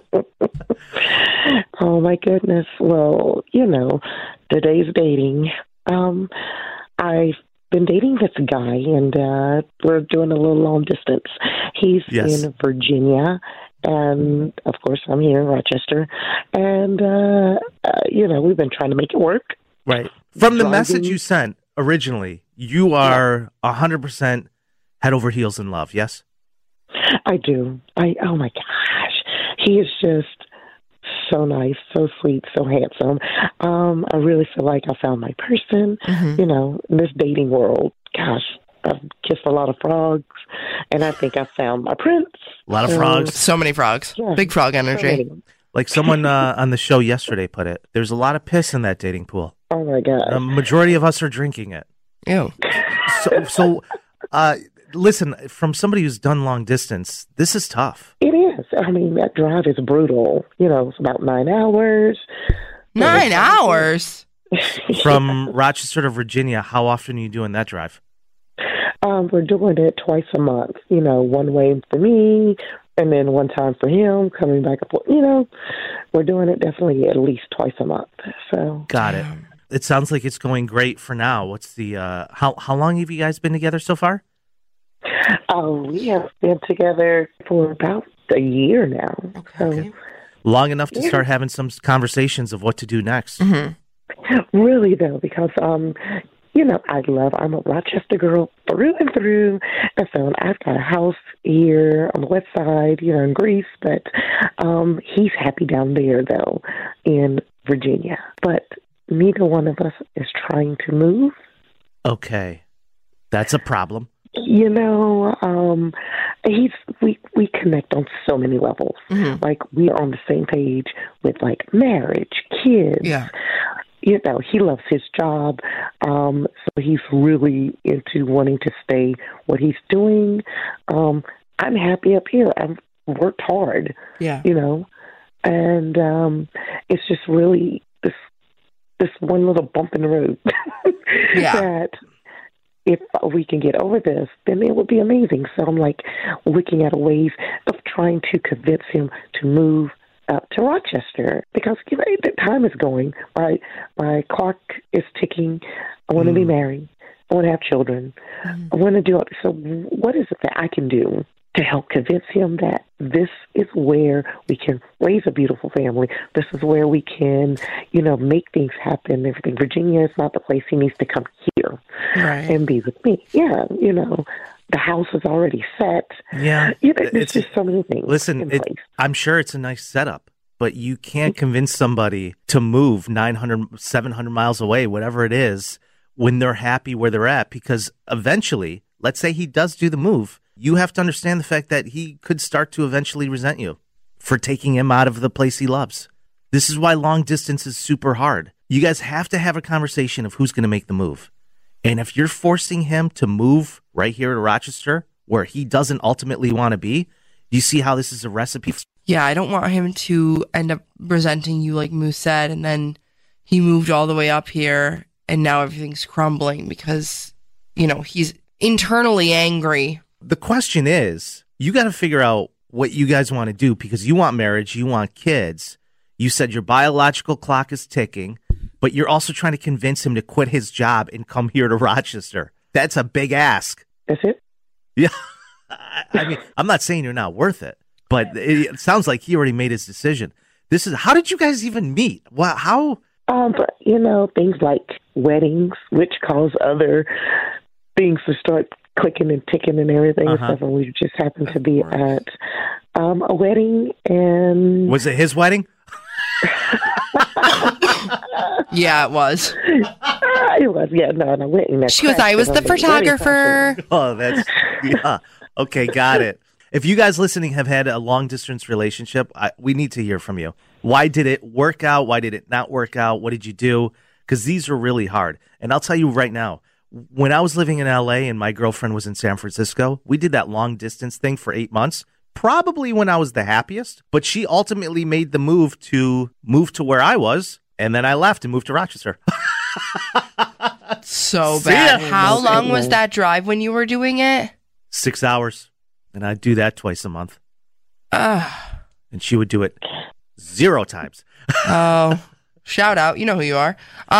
Oh, my goodness. Well, today's dating. I've been dating this guy, and we're doing a little long distance. He's in Virginia, and, of course, I'm here in Rochester. And, we've been trying to make it work. Right. From the message you sent originally, you are 100% head over heels in love, yes? I do. Oh, my gosh. He is just so nice, so sweet, so handsome. I really feel like I found my person, in this dating world. Gosh, I've kissed a lot of frogs, and I think I found my prince. A lot of frogs. So many frogs. Yeah, big frog energy. So like someone on the show yesterday put it, there's a lot of piss in that dating pool. Oh, my God. The majority of us are drinking it. Ew. So listen, from somebody who's done long distance, this is tough. It is. I mean, that drive is brutal. It's about 9 hours. 9 hours? From Rochester to Virginia, how often are you doing that drive? We're doing it twice a month. One way for me, and then one time for him, coming back and forth. We're doing it definitely at least twice a month. So got it. It sounds like it's going great for now. What's the how long have you guys been together so far? We have been together for about a year now. Okay. Long enough to start having some conversations of what to do next. Really, though, because I'm a Rochester girl through and through, and so I've got a house here on the west side, in Greece, but he's happy down there, though, in Virginia. But neither one of us is trying to move. Okay. That's a problem. We connect on so many levels. Like, we are on the same page with, like, marriage, kids. Yeah. He loves his job, so he's really into wanting to stay what he's doing. I'm happy up here. I've worked hard, and it's just really this one little bump in the road that if we can get over this, then it would be amazing. So I'm like looking at ways of trying to convince him to move up to Rochester because the time is going. My clock is ticking. I want to be married. I want to have children. I want to do it. So what is it that I can do to help convince him that this is where we can raise a beautiful family? This is where we can, make things happen. Everything. Virginia is not the place. He needs to come here and be with me. Yeah, the house is already set. Yeah. There's just so many things. Listen, I'm sure it's a nice setup, but you can't convince somebody to move 900, 700 miles away, whatever it is, when they're happy where they're at, because eventually, let's say he does do the move, you have to understand the fact that he could start to eventually resent you for taking him out of the place he loves. This is why long distance is super hard. You guys have to have a conversation of who's going to make the move. And if you're forcing him to move right here to Rochester, where he doesn't ultimately want to be, you see how this is a recipe? Yeah, I don't want him to end up resenting you like Moose said, and then he moved all the way up here, and now everything's crumbling because, he's internally angry. The question is, you got to figure out what you guys want to do, because you want marriage, you want kids. You said your biological clock is ticking, but you're also trying to convince him to quit his job and come here to Rochester. That's a big ask. That's it? Yeah. I mean, I'm not saying you're not worth it, but it sounds like he already made his decision. How did you guys even meet? Well, how? But, things like weddings, which cause other things to start clicking and ticking and everything. And we just happened to be at a wedding. And was it his wedding? Yeah, it was. It was, yeah. No, I went in that. She goes, I was the photographer. Oh, that's, yeah. Okay, got it. If you guys listening have had a long-distance relationship, we need to hear from you. Why did it work out? Why did it not work out? What did you do? Because these are really hard. And I'll tell you right now, when I was living in L.A. and my girlfriend was in San Francisco, we did that long-distance thing for 8 months, probably when I was the happiest. But she ultimately made the move to where I was, and then I left and moved to Rochester. So bad. How long was that drive when you were doing it? 6 hours. And I'd do that twice a month. And she would do it 0 times. Oh, shout out. You know who you are.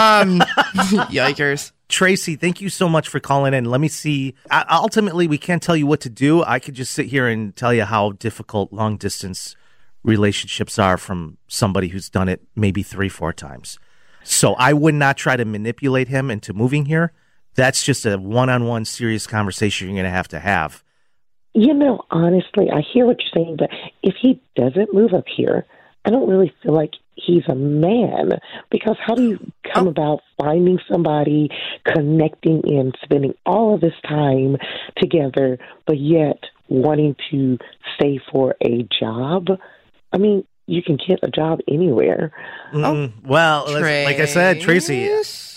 Yikers. Tracy, thank you so much for calling in. Let me see. Ultimately, we can't tell you what to do. I could just sit here and tell you how difficult long-distance relationships are from somebody who's done it maybe 3-4 times. So I would not try to manipulate him into moving here. That's just a one-on-one serious conversation you're going to have. Honestly, I hear what you're saying, but if he doesn't move up here, I don't really feel like he's a man, because how do you come about finding somebody, connecting and spending all of this time together, but yet wanting to stay for a job? I mean, you can get a job anywhere. Well, like I said, Tracy,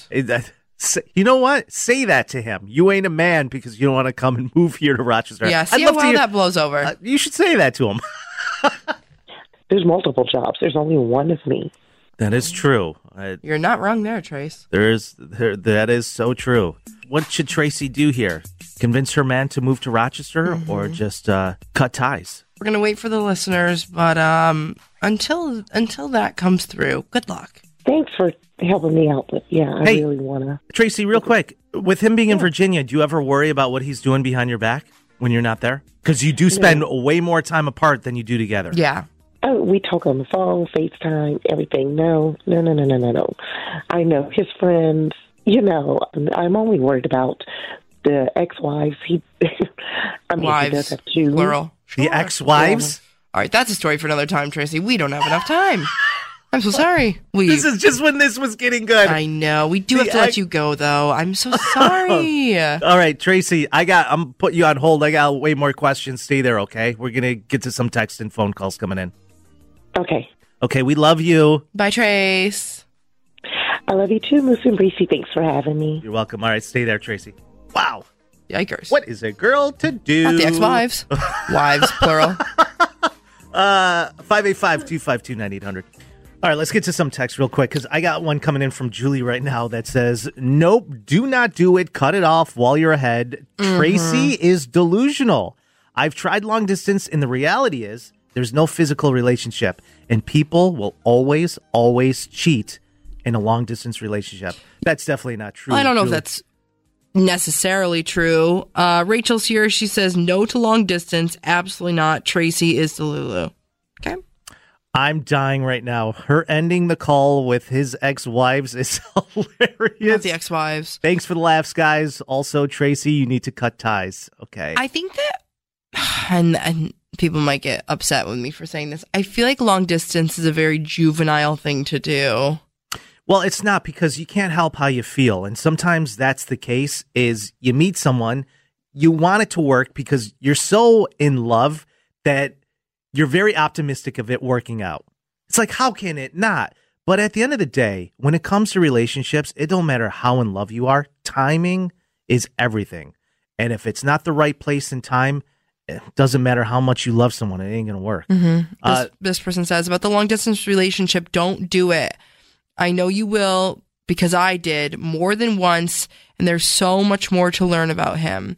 you know what? Say that to him. You ain't a man because you don't want to come and move here to Rochester. Yeah, see how that blows over. You should say that to him. There's multiple jobs. There's only one of me. That is true. You're not wrong there, Trace. That is so true. What should Tracy do here? Convince her man to move to Rochester or just cut ties? We're going to wait for the listeners, but until that comes through, good luck. Thanks for helping me out, but I really want to. Tracy, real quick, with him being in Virginia, do you ever worry about what he's doing behind your back when you're not there? Because you do spend way more time apart than you do together. Yeah. Oh, we talk on the phone, FaceTime, everything. No. I know his friends, I'm only worried about the ex-wives. Wives, he does have 2. Plural. The ex-wives? Yeah. All right, that's a story for another time, Tracy. We don't have enough time. I'm so sorry. This is just when this was getting good. I know. We do have to let you go, though. I'm so sorry. All right, Tracy, I'm putting you on hold. I got way more questions. Stay there, okay? We're going to get to some text and phone calls coming in. Okay. Okay, we love you. Bye, Trace. I love you too, Moose and Breezy. Thanks for having me. You're welcome. All right, stay there, Tracy. Wow. Yikers. What is a girl to do? Not the ex-wives. Wives, plural. 585-252-9800. All right, let's get to some text real quick, because I got one coming in from Julie right now that says, nope, do not do it. Cut it off while you're ahead. Tracy is delusional. I've tried long distance, and the reality is there's no physical relationship, and people will always, always cheat in a long distance relationship. That's definitely not true. I don't know if that's necessarily true. Rachel's here. She says no to long distance. Absolutely not. Tracy is Delulu. Okay. I'm dying right now. Her ending the call with his ex-wives is hilarious. Not the ex-wives. Thanks for the laughs, guys. Also, Tracy, you need to cut ties. Okay. I think that, and people might get upset with me for saying this, I feel like long distance is a very juvenile thing to do. Well, it's not, because you can't help how you feel. And sometimes that's the case, is you meet someone, you want it to work because you're so in love that you're very optimistic of it working out. It's like, how can it not? But at the end of the day, when it comes to relationships, it don't matter how in love you are. Timing is everything. And if it's not the right place and time, it doesn't matter how much you love someone, it ain't going to work. Mm-hmm. This person says about the long distance relationship, don't do it. I know you will, because I did more than once, and there's so much more to learn about him.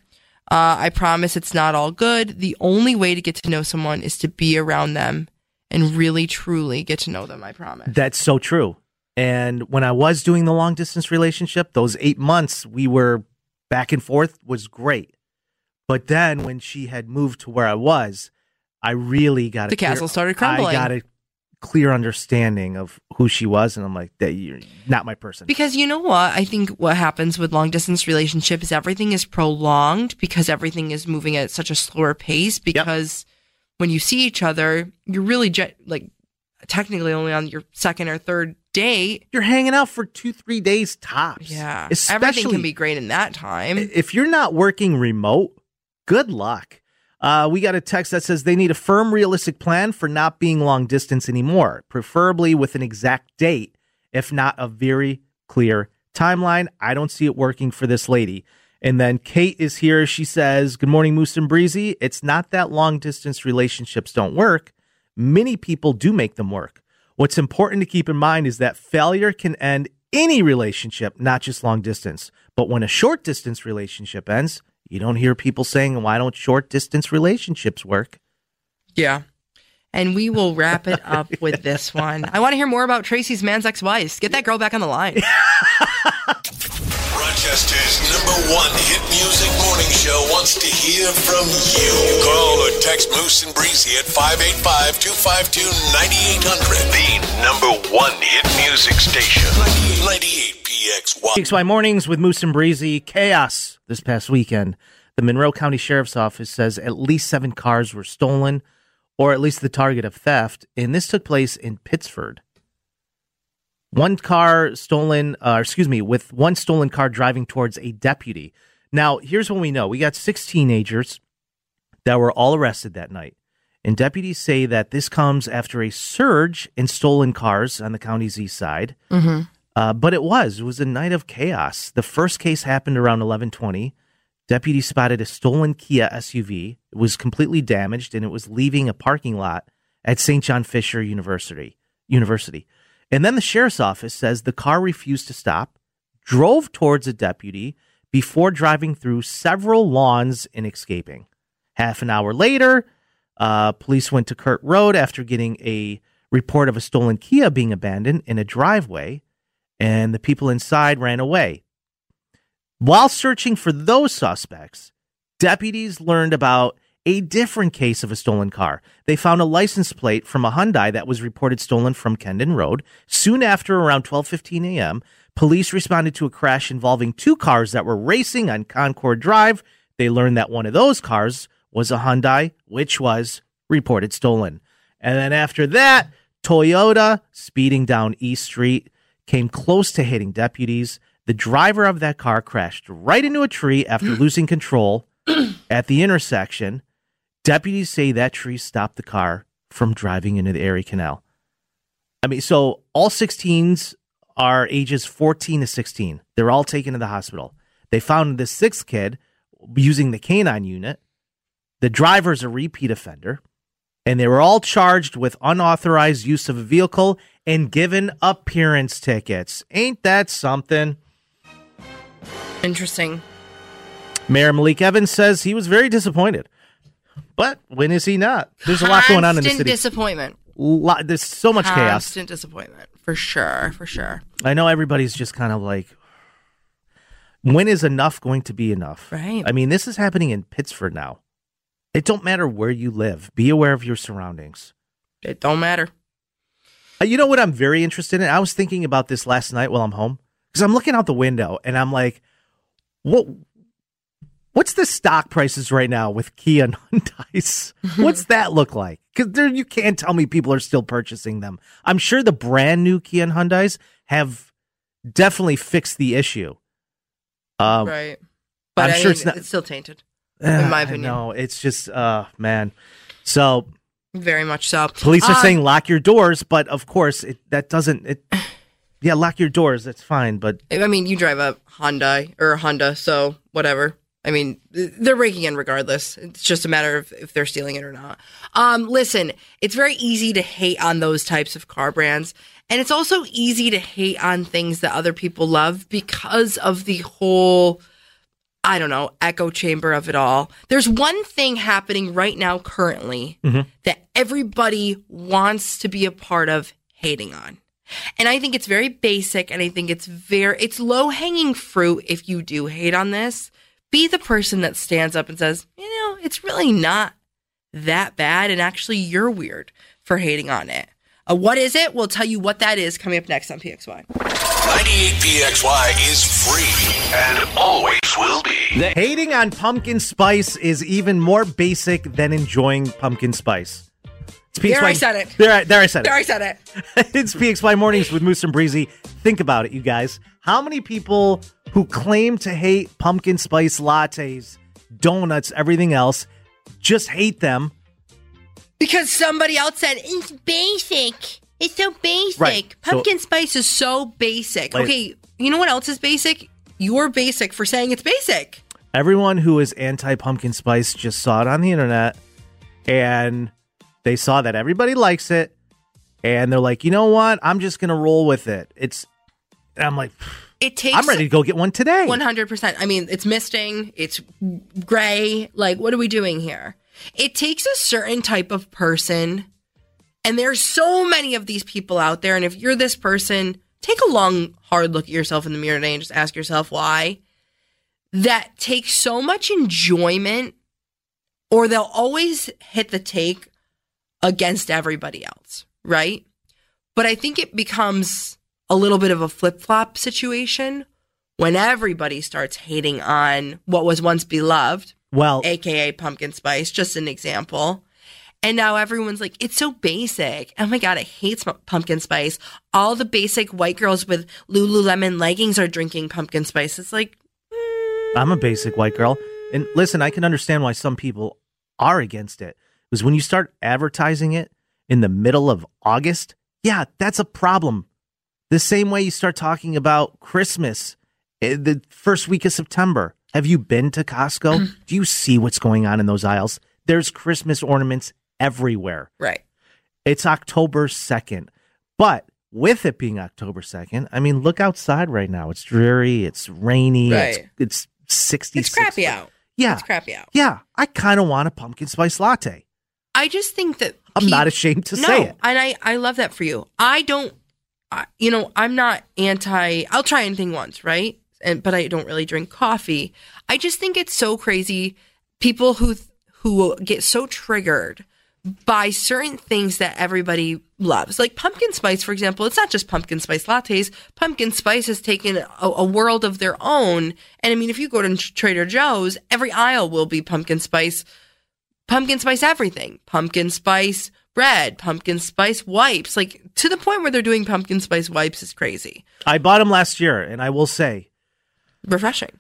I promise it's not all good. The only way to get to know someone is to be around them and really, truly get to know them, I promise. That's so true. And when I was doing the long distance relationship, those 8 months we were back and forth was great. But then when she had moved to where I was, I really got the castle started crumbling. I got a clear understanding of who she was, and I'm like, that you're not my person. Because you know what? I think what happens with long distance relationship is everything is prolonged because everything is moving at such a slower pace. Because when you see each other, you're really technically only on your second or third date. You're hanging out for 2-3 days tops. Yeah, especially everything can be great in that time. If you're not working remote, good luck. We got a text that says they need a firm, realistic plan for not being long distance anymore, preferably with an exact date, if not a very clear timeline. I don't see it working for this lady. And then Kate is here. She says, good morning, Moose and Breezy. It's not that long distance relationships don't work. Many people do make them work. What's important to keep in mind is that failure can end any relationship, not just long distance. But when a short distance relationship ends, you don't hear people saying, why don't short distance relationships work? Yeah. And we will wrap it up with this one. I want to hear more about Tracy's man's ex-wife. Get that girl back on the line. Rochester's #1 hit music morning show wants to hear from you. Call or text Moose and Breezy at 585-252-9800. The #1 hit music station. 98 PXY. PXY Mornings with Moose and Breezy. Chaos this past weekend. The Monroe County Sheriff's Office says at least 7 cars were stolen, or at least the target of theft, and this took place in Pittsford. One car stolen, with one stolen car driving towards a deputy. Now, here's what we know. We got 6 teenagers that were all arrested that night, and deputies say that this comes after a surge in stolen cars on the county's east side. Mm-hmm. But it was a night of chaos. The first case happened around 11:20. Deputies spotted a stolen Kia SUV. It was completely damaged, and it was leaving a parking lot at St. John Fisher University. And then the sheriff's office says the car refused to stop, drove towards a deputy before driving through several lawns and escaping. Half an hour later, police went to Kurt Road after getting a report of a stolen Kia being abandoned in a driveway, and the people inside ran away. While searching for those suspects, deputies learned about a different case of a stolen car. They found a license plate from a Hyundai that was reported stolen from Kendon Road. Soon after, around 12:15 a.m., police responded to a crash involving 2 cars that were racing on Concord Drive. They learned that one of those cars was a Hyundai, which was reported stolen. And then after that, Toyota, speeding down East Street, came close to hitting deputies. The driver of that car crashed right into a tree after losing control at the intersection. Deputies say that tree stopped the car from driving into the Erie Canal. I mean, so all 16s are ages 14 to 16. They're all taken to the hospital. They found the 6th kid using the canine unit. The driver's a repeat offender. And they were all charged with unauthorized use of a vehicle and given appearance tickets. Ain't that something? Interesting. Mayor Malik Evans says he was very disappointed. But when is he not? There's a lot going on in the city. Constant disappointment. There's so much chaos. Constant disappointment. For sure. I know everybody's just kind of like, when is enough going to be enough? Right. I mean, this is happening in Pittsford now. It don't matter where you live. Be aware of your surroundings. It don't matter. You know what I'm very interested in? I was thinking about this last night while I'm home because I'm looking out the window and I'm like, what's the stock prices right now with Kia and Hyundais? What's that look like? Because you can't tell me people are still purchasing them. I'm sure the brand new Kia and Hyundais have definitely fixed the issue. Right. But I'm sure it's still tainted, in my opinion. No, it's just, man. So. Very much so. Police are saying lock your doors, but of course, lock your doors. That's fine. But I mean, you drive a Honda, so whatever. I mean, they're breaking in regardless. It's just a matter of if they're stealing it or not. Listen, it's very easy to hate on those types of car brands. And it's also easy to hate on things that other people love because of the whole, I don't know, echo chamber of it all. There's one thing happening right now currently that everybody wants to be a part of hating on. And I think it's very basic, and I think it's low-hanging fruit if you do hate on this. Be the person that stands up and says, it's really not that bad, and actually you're weird for hating on it. What is it? We'll tell you what that is coming up next on PXY. 98PXY is free and always will be. The hating on pumpkin spice is even more basic than enjoying pumpkin spice. It's PXY. There I said it. There I said it. It's PXY Mornings with Moose and Breezy. Think about it, you guys. How many people who claim to hate pumpkin spice lattes, donuts, everything else, just hate them? Because somebody else said, it's basic. It's so basic. Right. Pumpkin spice is so basic. Okay, you know what else is basic? You're basic for saying it's basic. Everyone who is anti-pumpkin spice just saw it on the internet, and they saw that everybody likes it, and they're like, you know what? I'm just going to roll with it. And I'm like, I'm ready to go get one today. 100%. I mean, it's misting. It's gray. Like, what are we doing here? It takes a certain type of person, and there's so many of these people out there, and if you're this person, take a long, hard look at yourself in the mirror today and just ask yourself why. That takes so much enjoyment, or they'll always hit the take against everybody else, right? But I think it becomes a little bit of a flip-flop situation when everybody starts hating on what was once beloved. Well, AKA pumpkin spice, just an example. And now everyone's like, it's so basic. Oh my God, I hate pumpkin spice. All the basic white girls with Lululemon leggings are drinking pumpkin spice. It's like, I'm a basic white girl. And listen, I can understand why some people are against it. Because when you start advertising it in the middle of August, yeah, that's a problem. The same way you start talking about Christmas the first week of September. Have you been to Costco? Do you see what's going on in those aisles? There's Christmas ornaments everywhere. Right. It's October 2nd. But with it being October 2nd, I mean, look outside right now. It's dreary. It's rainy. Right. It's 66. It's crappy out. Yeah. It's crappy out. Yeah. I kind of want a pumpkin spice latte. I just think that I'm not ashamed to say it. And I love that for you. I don't, I'm not I'll try anything once, right? But I don't really drink coffee. I just think it's so crazy. People who get so triggered by certain things that everybody loves. Like pumpkin spice, for example. It's not just pumpkin spice lattes. Pumpkin spice has taken a world of their own. And I mean, if you go to Trader Joe's, every aisle will be pumpkin spice everything. Pumpkin spice bread, pumpkin spice wipes. Like to the point where they're doing pumpkin spice wipes is crazy. I bought them last year, and I will say, refreshing.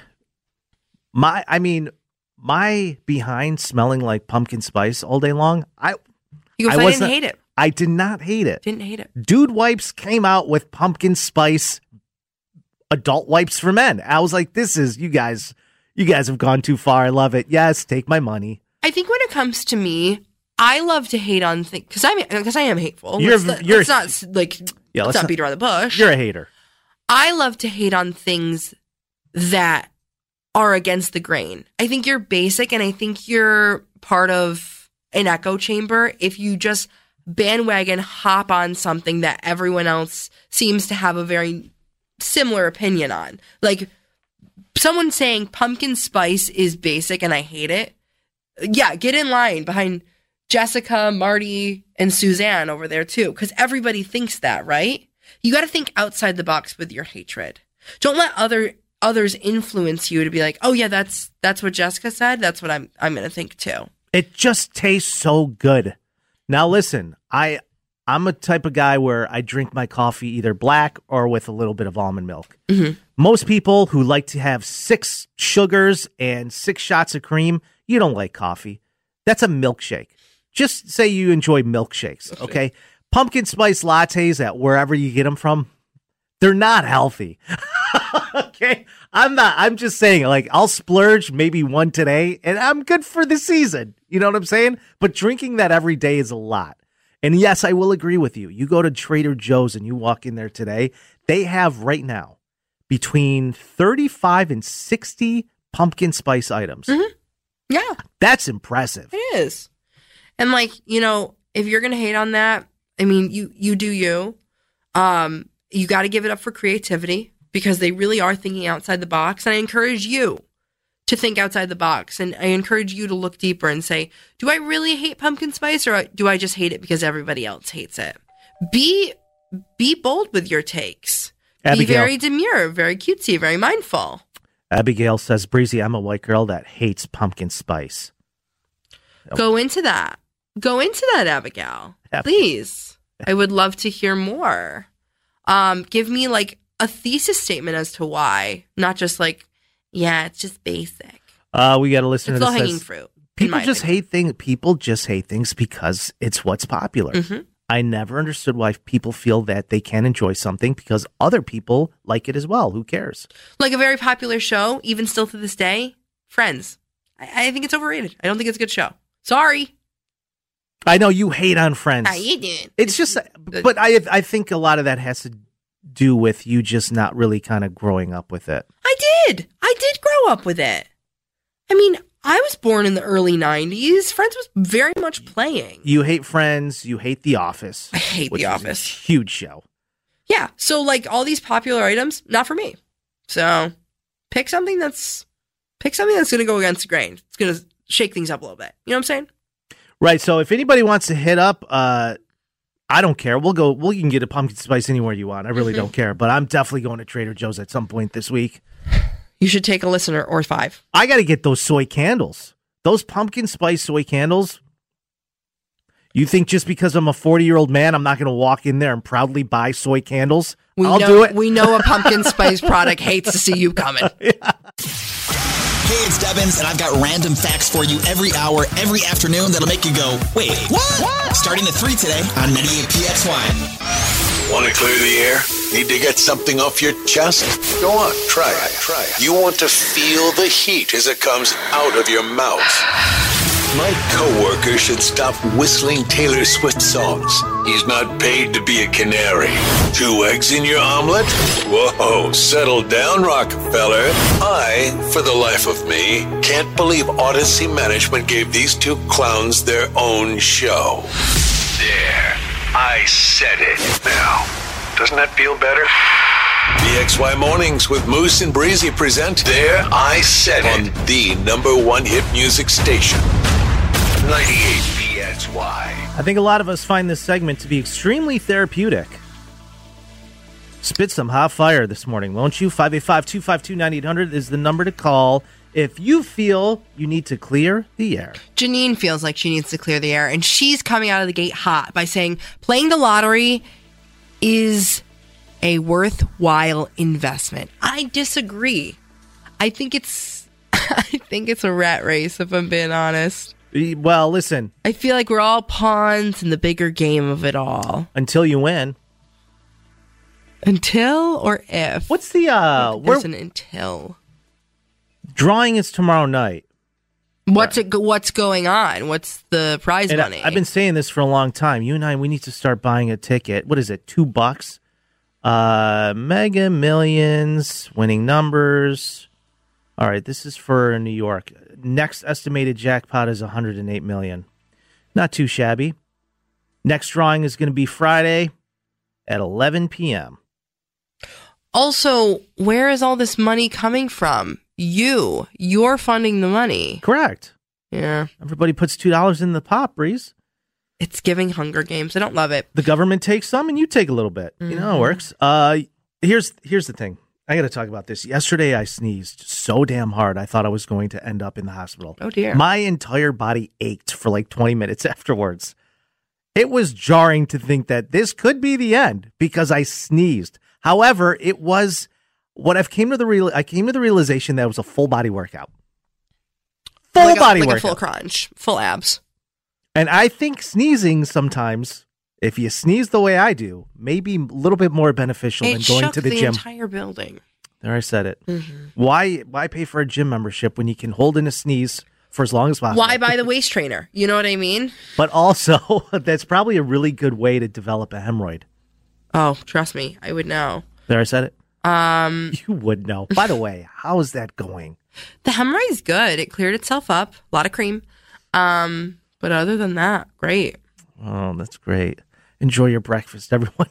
My behind smelling like pumpkin spice all day long. I didn't hate it. I did not hate it. Didn't hate it. Dude Wipes came out with pumpkin spice adult wipes for men. I was like, you guys have gone too far. I love it. Yes, take my money. I think when it comes to me, I love to hate on things because I am hateful. Let's not beat around the bush. You're a hater. I love to hate on things that are against the grain. I think you're basic, and I think you're part of an echo chamber if you just bandwagon hop on something that everyone else seems to have a very similar opinion on. Like someone saying pumpkin spice is basic and I hate it. Yeah, get in line behind Jessica, Marty, and Suzanne over there too, because everybody thinks that, right? You got to think outside the box with your hatred. Don't let others influence you to be like, oh yeah, that's what Jessica said. That's what I'm going to think too. It just tastes so good. Now listen, I'm a type of guy where I drink my coffee either black or with a little bit of almond milk. Mm-hmm. Most people who like to have 6 sugars and 6 shots of cream, you don't like coffee. That's a milkshake. Just say you enjoy milkshakes, okay? Pumpkin spice lattes at wherever you get them from, they're not healthy. Okay? I'm just saying, like, I'll splurge maybe one today and I'm good for the season. You know what I'm saying? But drinking that every day is a lot. And yes, I will agree with you. You go to Trader Joe's and you walk in there today, they have right now between 35 and 60 pumpkin spice items. Mm-hmm. Yeah. That's impressive. It is. And like, you know, if you're going to hate on that, I mean, you do you. You got to give it up for creativity because they really are thinking outside the box. And I encourage you to think outside the box. And I encourage you to look deeper and say, do I really hate pumpkin spice or do I just hate it because everybody else hates it? Be bold with your takes. Abigail. Be very demure, very cutesy, very mindful. Abigail says, Breezy, I'm a white girl that hates pumpkin spice. Go into that. Go into that, Abigail. Please. I would love to hear more. Give me like a thesis statement as to why, not just like, yeah, it's just basic. We got a listener it's that low-hanging says, fruit. People just hate things. People just hate things because it's what's popular. Mm-hmm. I never understood why people feel that they can enjoy something because other people like it as well. Who cares? Like a very popular show, even still to this day, Friends. I think it's overrated. I don't think it's a good show. Sorry. I know you hate on Friends. How you doing? It's just, but I think a lot of that has to do with you just not really kind of growing up with it. I did grow up with it. I mean, I was born in the early 90s. Friends was very much playing. You hate Friends. You hate The Office. I hate The Office. Is a huge show. Yeah. So like all these popular items, not for me. So pick something that's going to go against the grain. It's going to shake things up a little bit. You know what I'm saying? Right. So if anybody wants to hit up, I don't care. You can get a pumpkin spice anywhere you want. I really don't care. But I'm definitely going to Trader Joe's at some point this week. You should take a listener or 5. I got to get those soy candles. Those pumpkin spice soy candles. You think just because I'm a 40-year-old man, I'm not going to walk in there and proudly buy soy candles? I'll do it. We know a pumpkin spice product hates to see you coming. Yeah. Hey, it's Debbins, and I've got random facts for you every hour, every afternoon that'll make you go, wait, what? Starting at 3 today on 98PXY. Want to clear the air? Need to get something off your chest? Go on, try it. You want to feel the heat as it comes out of your mouth. My coworker should stop whistling Taylor Swift songs. He's not paid to be a canary. 2 eggs in your omelet? Whoa, settle down, Rockefeller. I, for the life of me, can't believe Odyssey Management gave these 2 clowns their own show. There, I said it. Now, doesn't that feel better? PXY Mornings with Moose and Breezy present There, I said it. On the #1 hit music station. 98 PXY. I think a lot of us find this segment to be extremely therapeutic. Spit some hot fire this morning, won't you? 585-252-9800 is the number to call if you feel you need to clear the air. Janine feels like she needs to clear the air, and she's coming out of the gate hot by saying playing the lottery is a worthwhile investment. I disagree. I think it's a rat race, if I'm being honest. Well, listen. I feel like we're all pawns in the bigger game of it all. Until you win. Until or if? What's the there's an until. Drawing is tomorrow night. What's going on? What's the prize money? I've been saying this for a long time. You and I, we need to start buying a ticket. What is it? $2? Mega Millions, winning numbers. All right, this is for New York. Next estimated jackpot is $108 million. Not too shabby. Next drawing is going to be Friday at 11 p.m. Also, where is all this money coming from? You're funding the money. Correct. Yeah. Everybody puts $2 in the pot, Breeze. It's giving Hunger Games. I don't love it. The government takes some and you take a little bit. You know how it works. Here's the thing. I got to talk about this. Yesterday, I sneezed so damn hard, I thought I was going to end up in the hospital. Oh, dear. My entire body ached for like 20 minutes afterwards. It was jarring to think that this could be the end because I sneezed. However, it was what I came to the realization that it was a full body workout. Full body workout. A full crunch, full abs. And I think sneezing sometimes, if you sneeze the way I do, may be a little bit more beneficial than going to the gym. Entire building. There, I said it. Why pay for a gym membership when you can hold in a sneeze for as long as possible? Why buy the waist trainer? You know what I mean? But also, that's probably a really good way to develop a hemorrhoid. Oh, trust me, I would know. There, I said it. You would know. By the way, how is that going? The hemorrhoid's good. It cleared itself up. A lot of cream. But other than that, great. Oh, that's great. Enjoy your breakfast, everyone.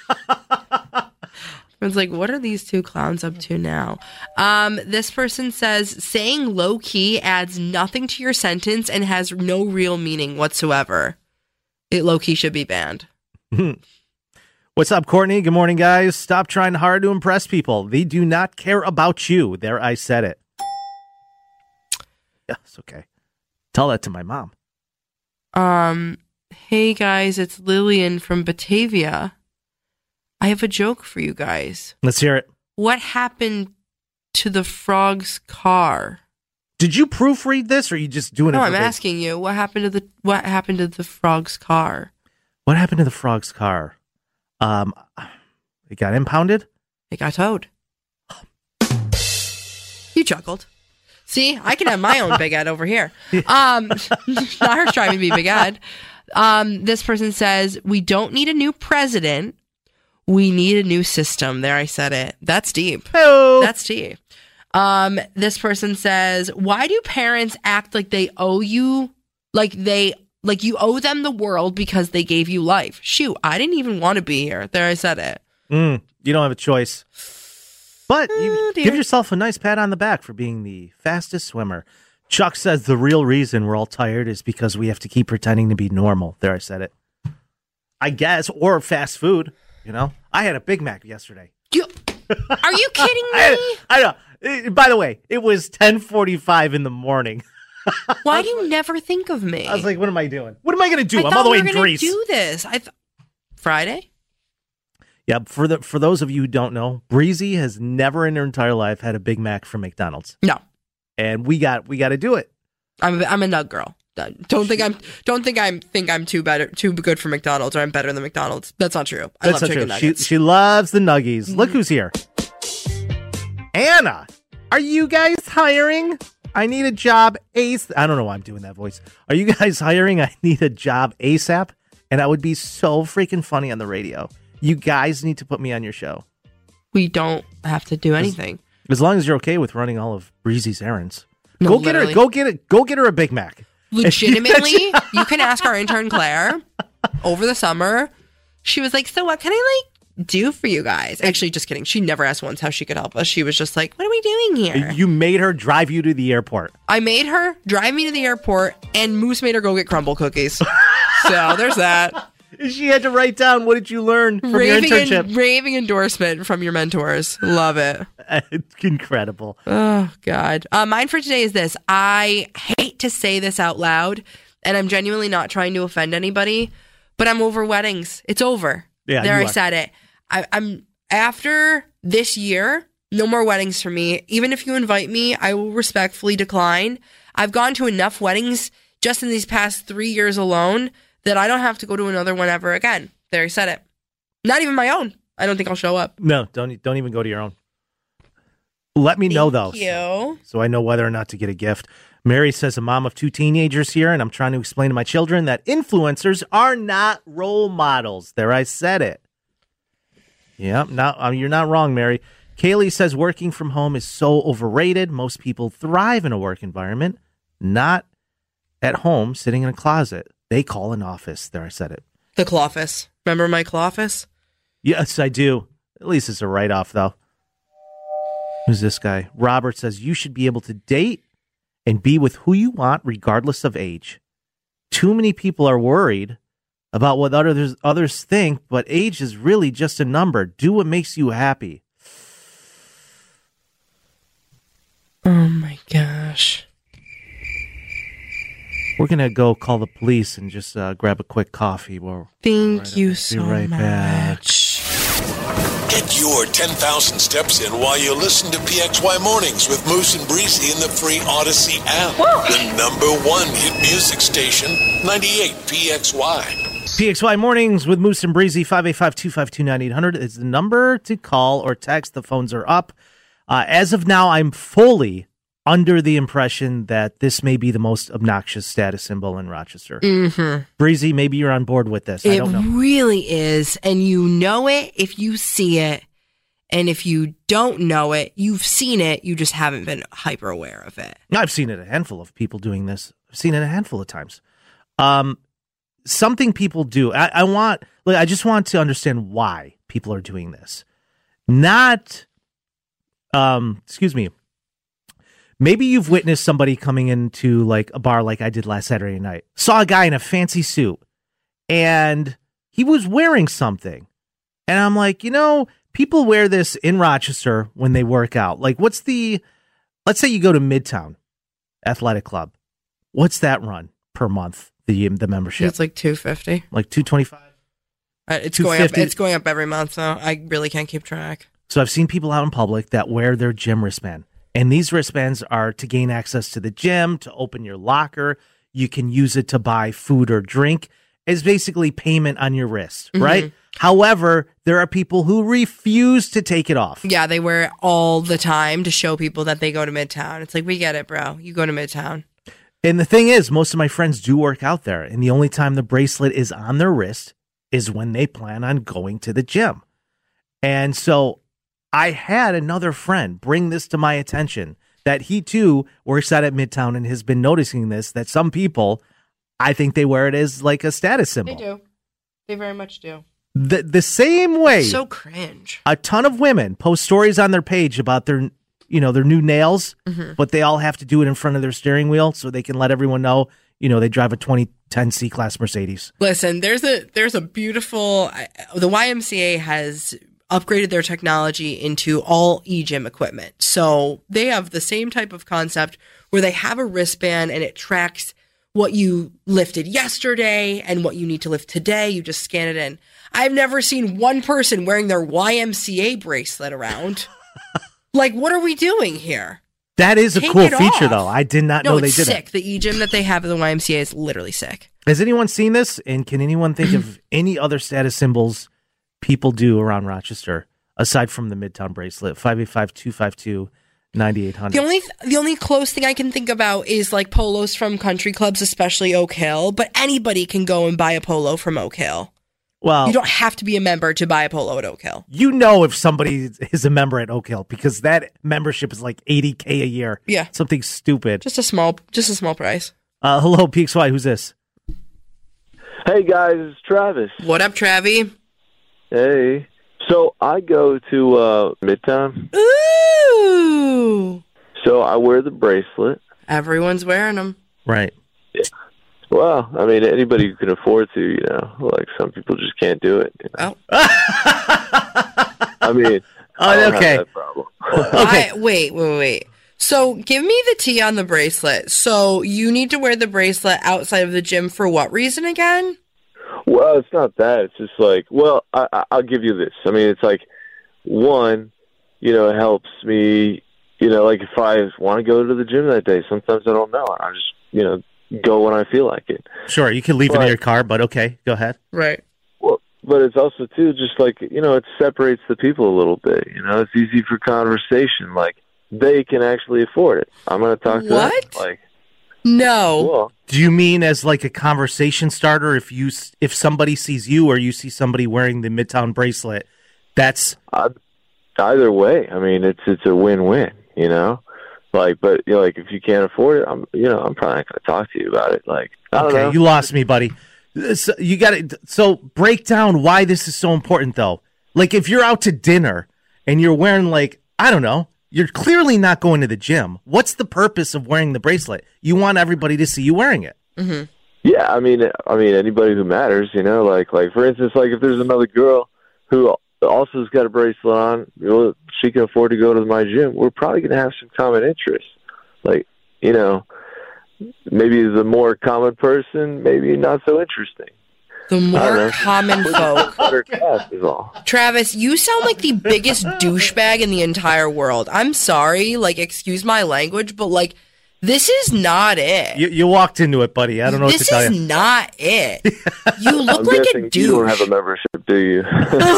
It's like, what are these two clowns up to now? This person says, saying low key adds nothing to your sentence and has no real meaning whatsoever. It low key should be banned. What's up, Courtney? Good morning, guys. Stop trying hard to impress people. They do not care about you. There, I said it. Yeah, it's okay. Tell that to my mom. Hey guys, it's Lillian from Batavia. I have a joke for you guys. Let's hear it. What happened to the frog's car? Did you proofread this, or are you just doing it? No, for I'm big? asking you. What happened to the frog's car? What happened to the frog's car? It got impounded? It got towed. You chuckled. See, I can have my own Big Ed over here. Not her trying to be Big Ed. This person says, we don't need a new president. We need a new system. There, I said it. That's deep. Hello. That's deep. This person says, why do parents act like they owe you, like you owe them the world because they gave you life? Shoot, I didn't even want to be here. There, I said it. You don't have a choice. But you give yourself a nice pat on the back for being the fastest swimmer. Chuck says the real reason we're all tired is because we have to keep pretending to be normal. There, I said it. I guess, or fast food. You know, I had a Big Mac yesterday. Are you kidding me? I know. By the way, it was 10:45 in the morning. Why do you never think of me? I was like, what am I doing? What am I going to do? I'm all the way in Greece. Do this. Friday? Yeah, for those of you who don't know, Breezy has never in her entire life had a Big Mac from McDonald's. No. And we got to do it. I'm a nug girl. Don't think I'm too good for McDonald's or I'm better than McDonald's. That's not true. I love chicken nuggets. She loves the nuggies. Look who's here. Anna, are you guys hiring? I need a job ASAP. I don't know why I'm doing that voice. Are you guys hiring? I need a job ASAP. And I would be so freaking funny on the radio. You guys need to put me on your show. We don't have to do anything. As long as you're okay with running all of Breezy's errands. No, Go get her a Big Mac. Legitimately, you can ask our intern Claire over the summer. She was like, so what can I do for you guys? Actually, just kidding. She never asked once how she could help us. She was just like, what are we doing here? You made her drive you to the airport. I made her drive me to the airport, and Moose made her go get crumble cookies. So there's that. She had to write down, what did you learn from your internship? Raving endorsement from your mentors. Love it. It's incredible. Oh, God. Mine for today is this. I hate to say this out loud, and I'm genuinely not trying to offend anybody, but I'm over weddings. It's over. Yeah, there, I said it. I'm after this year, no more weddings for me. Even if you invite me, I will respectfully decline. I've gone to enough weddings just in these past 3 years alone that I don't have to go to another one ever again. There, I said it. Not even my own. I don't think I'll show up. No, don't even go to your own. Let me know, though. Thank you. So I know whether or not to get a gift. Mary says, a mom of 2 teenagers here, and I'm trying to explain to my children that influencers are not role models. There, I said it. Yep, you're not wrong, Mary. Kaylee says working from home is so overrated. Most people thrive in a work environment, not at home sitting in a closet. They call an office. There, I said it. The Clawfus. Remember my Clawfus? Yes, I do. At least it's a write-off, though. Who's this guy? Robert says you should be able to date and be with who you want regardless of age. Too many people are worried about what others think, but age is really just a number. Do what makes you happy. Oh my gosh. We're going to go call the police and just grab a quick coffee. Thank you so much. Back. Get your 10,000 steps in while you listen to PXY Mornings with Moose and Breezy in the free Odyssey app. The #1 hit music station, 98 PXY. PXY Mornings with Moose and Breezy, 585-252-9800 is the number to call or text. The phones are up. As of now, I'm fully under the impression that this may be the most obnoxious status symbol in Rochester. Mm-hmm. Breezy, maybe you're on board with this. I don't know. It really is, and you know it if you see it, and if you don't know it, you've seen it, you just haven't been hyper aware of it. I've seen it a handful of people doing this. I've seen it a handful of times. Something people do. I just want to understand why people are doing this. Not, excuse me. Maybe you've witnessed somebody coming into like a bar like I did last Saturday night. Saw a guy in a fancy suit and he was wearing something. And I'm like, people wear this in Rochester when they work out. Like let's say you go to Midtown Athletic Club. What's that run per month? The membership? It's like $250. Like $225? It's going up. It's going up every month, though. I really can't keep track. So I've seen people out in public that wear their gym wristband. And these wristbands are to gain access to the gym, to open your locker. You can use it to buy food or drink. It's basically payment on your wrist, right? However, there are people who refuse to take it off. Yeah, they wear it all the time to show people that they go to Midtown. It's like, we get it, bro. You go to Midtown. And the thing is, most of my friends do work out there. And the only time the bracelet is on their wrist is when they plan on going to the gym. And so I had another friend bring this to my attention, that he too works out at Midtown and has been noticing this, that some people, I think they wear it as like a status symbol. They do. They very much do. The same way. So cringe. A ton of women post stories on their page about their new nails, but they all have to do it in front of their steering wheel so they can let everyone know, they drive a 2010 C-Class Mercedes. Listen, there's a beautiful, the YMCA has upgraded their technology into all e-gym equipment. So they have the same type of concept where they have a wristband and it tracks what you lifted yesterday and what you need to lift today. You just scan it in. I've never seen one person wearing their YMCA bracelet around. Like, what are we doing here? That is a cool feature, though. I did not know they did it. No, it's sick. The e-gym that they have at the YMCA is literally sick. Has anyone seen this? And can anyone think of any other status symbols people do around Rochester aside from the Midtown bracelet? 585-252-9800. The only close thing I can think about is like polos from country clubs, especially Oak Hill. But anybody can go and buy a polo from Oak Hill. Well, you don't have to be a member to buy a polo at Oak Hill. If somebody is a member at Oak Hill, because that membership is like $80K a year. Yeah, something stupid. Just a small price. Hello, PXY. Who's this? Hey guys, it's Travis. What up, Travie? Hey. So I go to Midtown. Ooh. So I wear the bracelet. Everyone's wearing them. Right. Yeah. Well, I mean, anybody who can afford to, like some people just can't do it. Oh. I mean, I don't have that problem. Okay. Wait. So give me the tea on the bracelet. So you need to wear the bracelet outside of the gym for what reason again? Well, it's not that. It's just like, I'll give you this. I mean, it's like, one, it helps me, like if I want to go to the gym that day, sometimes I don't know. I just, go when I feel like it. Sure, you can leave it in your car, but okay, go ahead. Right. Well, but it's also, too, just like, it separates the people a little bit. It's easy for conversation. Like, they can actually afford it. I'm going to talk to them. Like, no. Well, do you mean as like a conversation starter? If somebody sees you or you see somebody wearing the Midtown bracelet, that's either way. I mean, it's a win-win. Like, but like if you can't afford it, I'm probably not going to talk to you about it. Like, I don't know. You lost me, buddy. So you got to break down why this is so important, though. Like, if you're out to dinner and you're wearing like, I don't know, you're clearly not going to the gym. What's the purpose of wearing the bracelet? You want everybody to see you wearing it. Mm-hmm. Yeah, I mean, anybody who matters, like for instance, like if there's another girl who also has got a bracelet on, she can afford to go to my gym. We're probably going to have some common interests. Like, maybe the more common person, maybe not so interesting. The more common folk. Better class is all. Travis, you sound like the biggest douchebag in the entire world. I'm sorry, excuse my language, but this is not it. You walked into it, buddy. I don't know what to tell you. This is not it. You look I'm like guessing a douche. You don't have a membership, do you?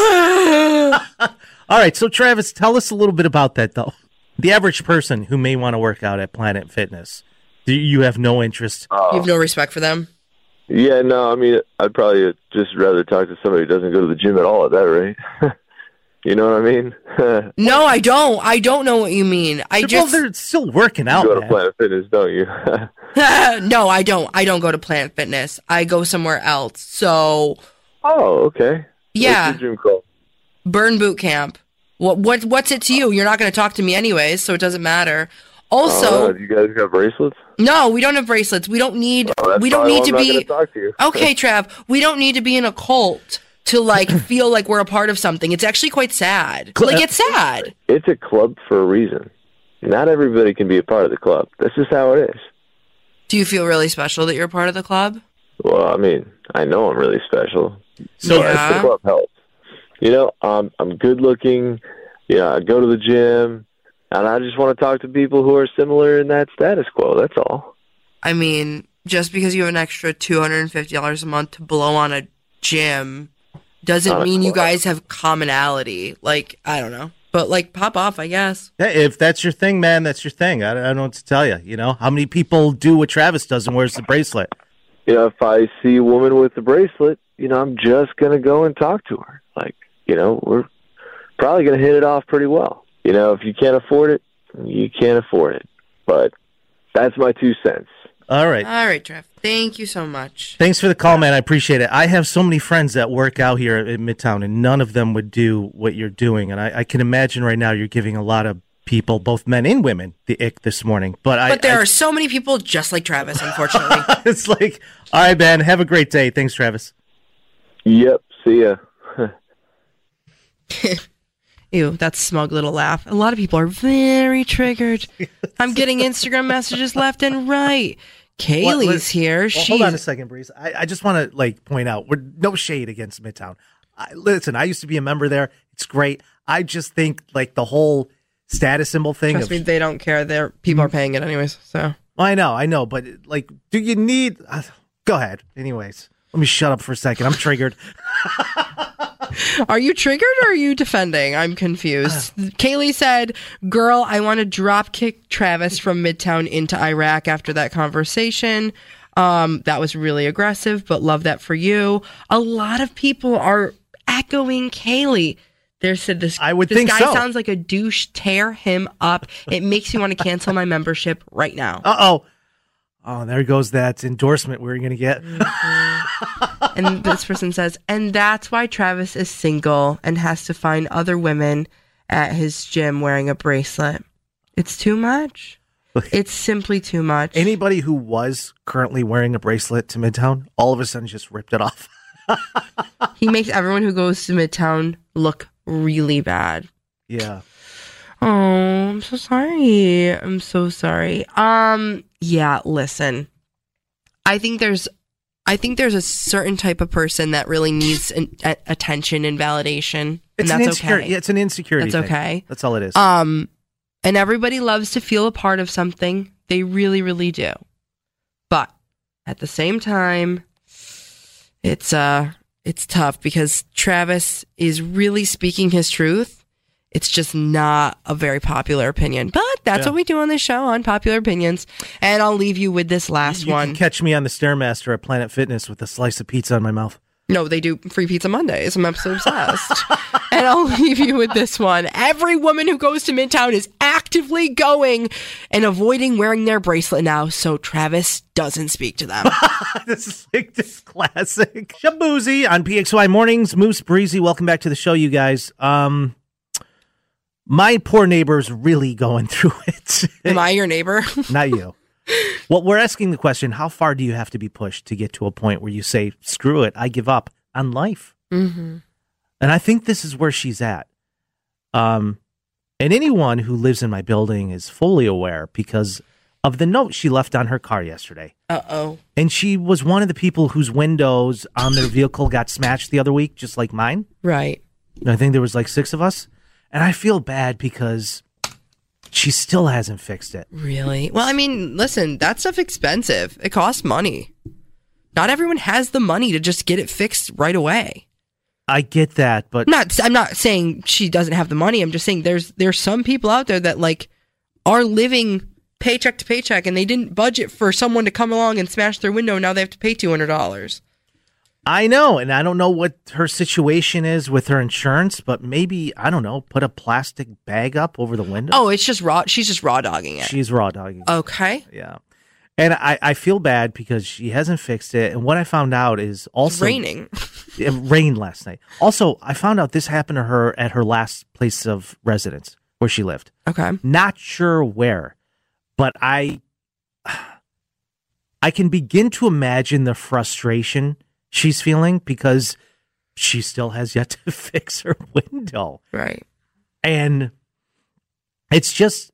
All right, so Travis, tell us a little bit about that, though. The average person who may want to work out at Planet Fitness, do you have no interest? You have no respect for them? Yeah, no, I mean, I'd probably just rather talk to somebody who doesn't go to the gym at all at that rate. You know what I mean? No, I don't. I don't know what you mean. They're still working out, You go to Planet Fitness, don't you? No, I don't. I don't go to Planet Fitness. I go somewhere else. So. Oh, okay. Yeah. What's your gym called? Burn Boot Camp. What's it to you? You're not going to talk to me anyways, so it doesn't matter. Also, do you guys got bracelets? No, we don't have bracelets. We don't need. We don't need to be. Talk to you. Okay, Trav. We don't need to be in a cult to feel like we're a part of something. It's actually quite sad. It's sad. It's a club for a reason. Not everybody can be a part of the club. That's just how it is. Do you feel really special that you're a part of the club? Well, I mean, I know I'm really special. So the club helps. I'm good looking. I go to the gym. And I just want to talk to people who are similar in that status quo. That's all. I mean, just because you have an extra $250 a month to blow on a gym doesn't mean you guys have commonality. I don't know. But, pop off, I guess. Yeah, if that's your thing, man, that's your thing. I don't know what to tell you. How many people do what Travis does and wears the bracelet? If I see a woman with the bracelet, I'm just going to go and talk to her. We're probably going to hit it off pretty well. If you can't afford it, you can't afford it. But that's my 2 cents. All right. All right, Trev. Thank you so much. Thanks for the call, man. I appreciate it. I have so many friends that work out here in Midtown, and none of them would do what you're doing. And I can imagine right now you're giving a lot of people, both men and women, the ick this morning. But there are so many people just like Travis, unfortunately. It's all right, man. Have a great day. Thanks, Travis. Yep. See ya. Ew, that smug little laugh. A lot of people are very triggered. I'm getting Instagram messages left and right. Kaylee's here. Well, hold on a second, Breeze. I just want to point out, we're no shade against Midtown. Listen, I used to be a member there. It's great. I just think the whole status symbol thing. Trust me, they don't care. People are paying it anyways. So I know, but do you need? Go ahead. Anyways, let me shut up for a second. I'm triggered. Are you triggered or are you defending? I'm confused. Kaylee said, girl, I want to drop kick Travis from Midtown into Iraq after that conversation. That was really aggressive, but love that for you. A lot of people are echoing Kaylee. They said this guy sounds like a douche. Tear him up. It makes me want to cancel my membership right now. Uh-oh. Oh, there goes that endorsement we're going to get. And this person says, and that's why Travis is single and has to find other women at his gym wearing a bracelet. It's too much. It's simply too much. Anybody who was currently wearing a bracelet to Midtown, all of a sudden just ripped it off. He makes everyone who goes to Midtown look really bad. Yeah. Oh, I'm so sorry. I'm so sorry. Yeah, listen. I think there's a certain type of person that really needs attention and validation. It's and that's okay. Yeah, it's an insecurity That's thing. okay. That's all it is. And everybody loves to feel a part of something. They really, really do. But at the same time, it's tough because Travis is really speaking his truth. It's just not a very popular opinion. But that's what we do on this show, Unpopular Opinions. And I'll leave you with this last one. You can catch me on the Stairmaster at Planet Fitness with a slice of pizza in my mouth. No, they do free pizza Mondays. I'm absolutely obsessed. And I'll leave you with this one. Every woman who goes to Midtown is actively going and avoiding wearing their bracelet now so Travis doesn't speak to them. This is this classic. Shaboozy on PXY Mornings. Moose Breezy, welcome back to the show, you guys. My poor neighbor's really going through it. Am I your neighbor? Not you. Well, we're asking the question, how far do you have to be pushed to get to a point where you say, screw it, I give up on life? Mm-hmm. And I think this is where she's at. And anyone who lives in my building is fully aware because of the note she left on her car yesterday. Uh-oh. And she was one of the people whose windows on their vehicle got smashed the other week, just like mine. Right. I think there was like 6 of us. And I feel bad because she still hasn't fixed it. Really? Well, I mean, listen, that stuff's expensive. It costs money. Not everyone has the money to just get it fixed right away. I get that, but I'm not saying she doesn't have the money. I'm just saying there's some people out there that like are living paycheck to paycheck and they didn't budget for someone to come along and smash their window. Now they have to pay $200. I know, and I don't know what her situation is with her insurance, but maybe, I don't know, put a plastic bag up over the window. Oh, it's just raw. She's just raw dogging it. She's raw dogging it. Okay. Yeah. And I feel bad because she hasn't fixed it. And what I found out is also... It's raining. It rained last night. Also, I found out this happened to her at her last place of residence where she lived. Okay. Not sure where, but I can begin to imagine the frustration she's feeling because she still has yet to fix her window. Right. And it's just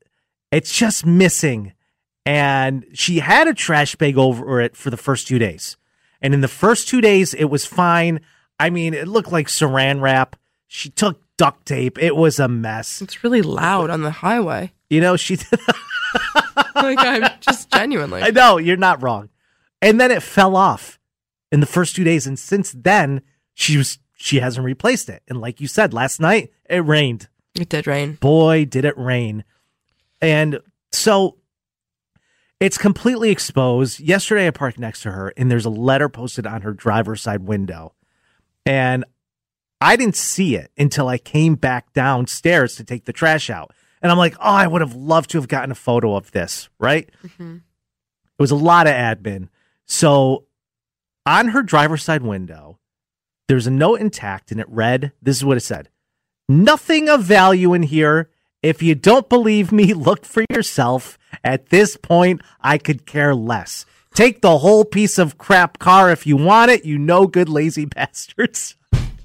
missing. And she had a trash bag over it for the first 2 days. And in the first 2 days, it was fine. I mean, it looked like saran wrap. She took duct tape. It was a mess. It's really loud on the highway. You know, she did. Like, I'm just genuinely. I know, you're not wrong. And then it fell off in the first 2 days. And since then, she hasn't replaced it. And like you said, last night, it rained. It did rain. Boy, did it rain. And so it's completely exposed. Yesterday, I parked next to her, and there's a letter posted on her driver's side window. And I didn't see it until I came back downstairs to take the trash out. And I'm like, oh, I would have loved to have gotten a photo of this, right? Mm-hmm. It was a lot of admin. So on her driver's side window, there's a note intact, and it read, this is what it said: "Nothing of value in here. If you don't believe me, look for yourself. At this point, I could care less. Take the whole piece of crap car if you want it, you no good lazy bastards."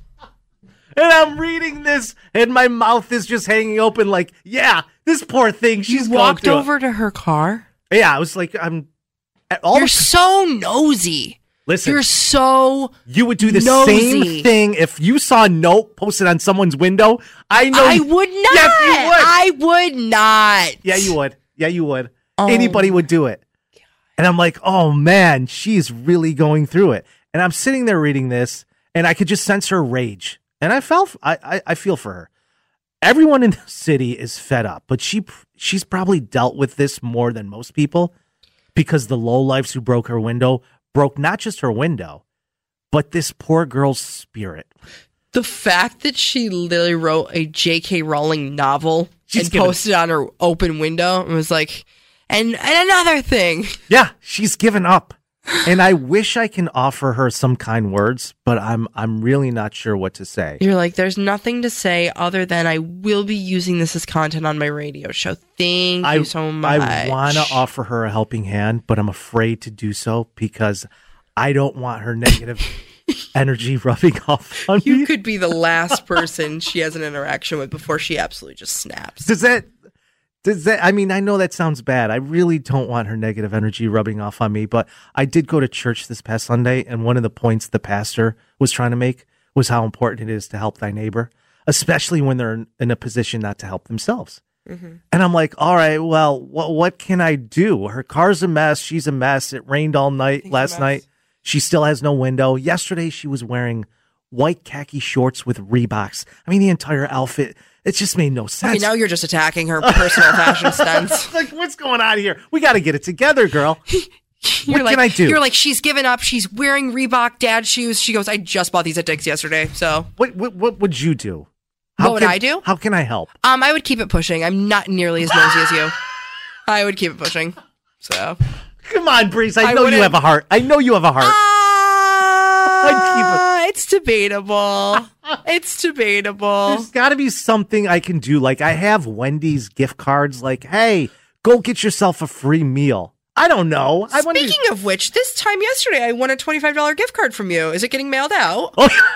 And I'm reading this, and my mouth is just hanging open like, yeah, this poor thing, she's walked over to her car? Yeah, I was like, You're so nosy. Listen, you're so you would do the nosy. same thing if you saw a note posted on someone's window. I know. I would not. Yes, you would. I would not. Yeah, you would. Yeah, you would. Oh. Anybody would do it. And I'm like, oh man, she's really going through it. And I'm sitting there reading this, and I could just sense her rage. And I feel for her. Everyone in the city is fed up, but she's probably dealt with this more than most people because the lowlifes who broke her window broke not just her window, but this poor girl's spirit. The fact that she literally wrote a J.K. Rowling novel and posted it on her open window and was like, and another thing. Yeah, she's given up. And I wish I can offer her some kind words, but I'm really not sure what to say. You're like, there's nothing to say other than I will be using this as content on my radio show. Thank you so much. I want to offer her a helping hand, but I'm afraid to do so because I don't want her negative energy rubbing off on me. You could be the last person she has an interaction with before she absolutely just snaps. Does that, I mean, I know that sounds bad. I really don't want her negative energy rubbing off on me, but I did go to church this past Sunday, and one of the points the pastor was trying to make was how important it is to help thy neighbor, especially when they're in a position not to help themselves. Mm-hmm. And I'm like, all right, well, what can I do? Her car's a mess. She's a mess. It rained all night last night. She still has no window. Yesterday, she was wearing white khaki shorts with Reeboks. I mean, the entire outfit, it just made no sense. Okay, now you're just attacking her personal fashion stance. Like, what's going on here? We got to get it together, girl. What can I do? You're like, she's given up. She's wearing Reebok dad shoes. She goes, I just bought these at Dick's yesterday. So what would you do? What would I do? How can I help? I would keep it pushing. I'm not nearly as nosy as you. I would keep it pushing. So come on, Breeze. I know you have a heart. I know you have a heart. It's debatable. It's debatable. There's got to be something I can do. Like, I have Wendy's gift cards. Like, hey, go get yourself a free meal. I don't know. Speaking of which, this time yesterday, I won a $25 gift card from you. Is it getting mailed out?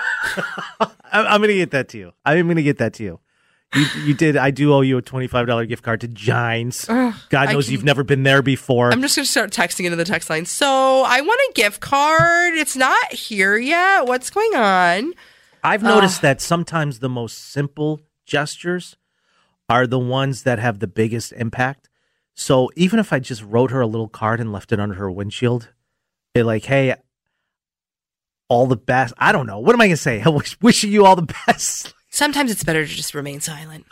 I'm going to get that to you. I'm going to get that to you. You did. I do owe you a $25 gift card to Giants. God knows you've never been there before. I'm just going to start texting into the text line. So I want a gift card. It's not here yet. What's going on? I've noticed that sometimes the most simple gestures are the ones that have the biggest impact. So even if I just wrote her a little card and left it under her windshield, be like, hey, all the best. I don't know. What am I going to say? Wishing you all the best. Sometimes it's better to just remain silent,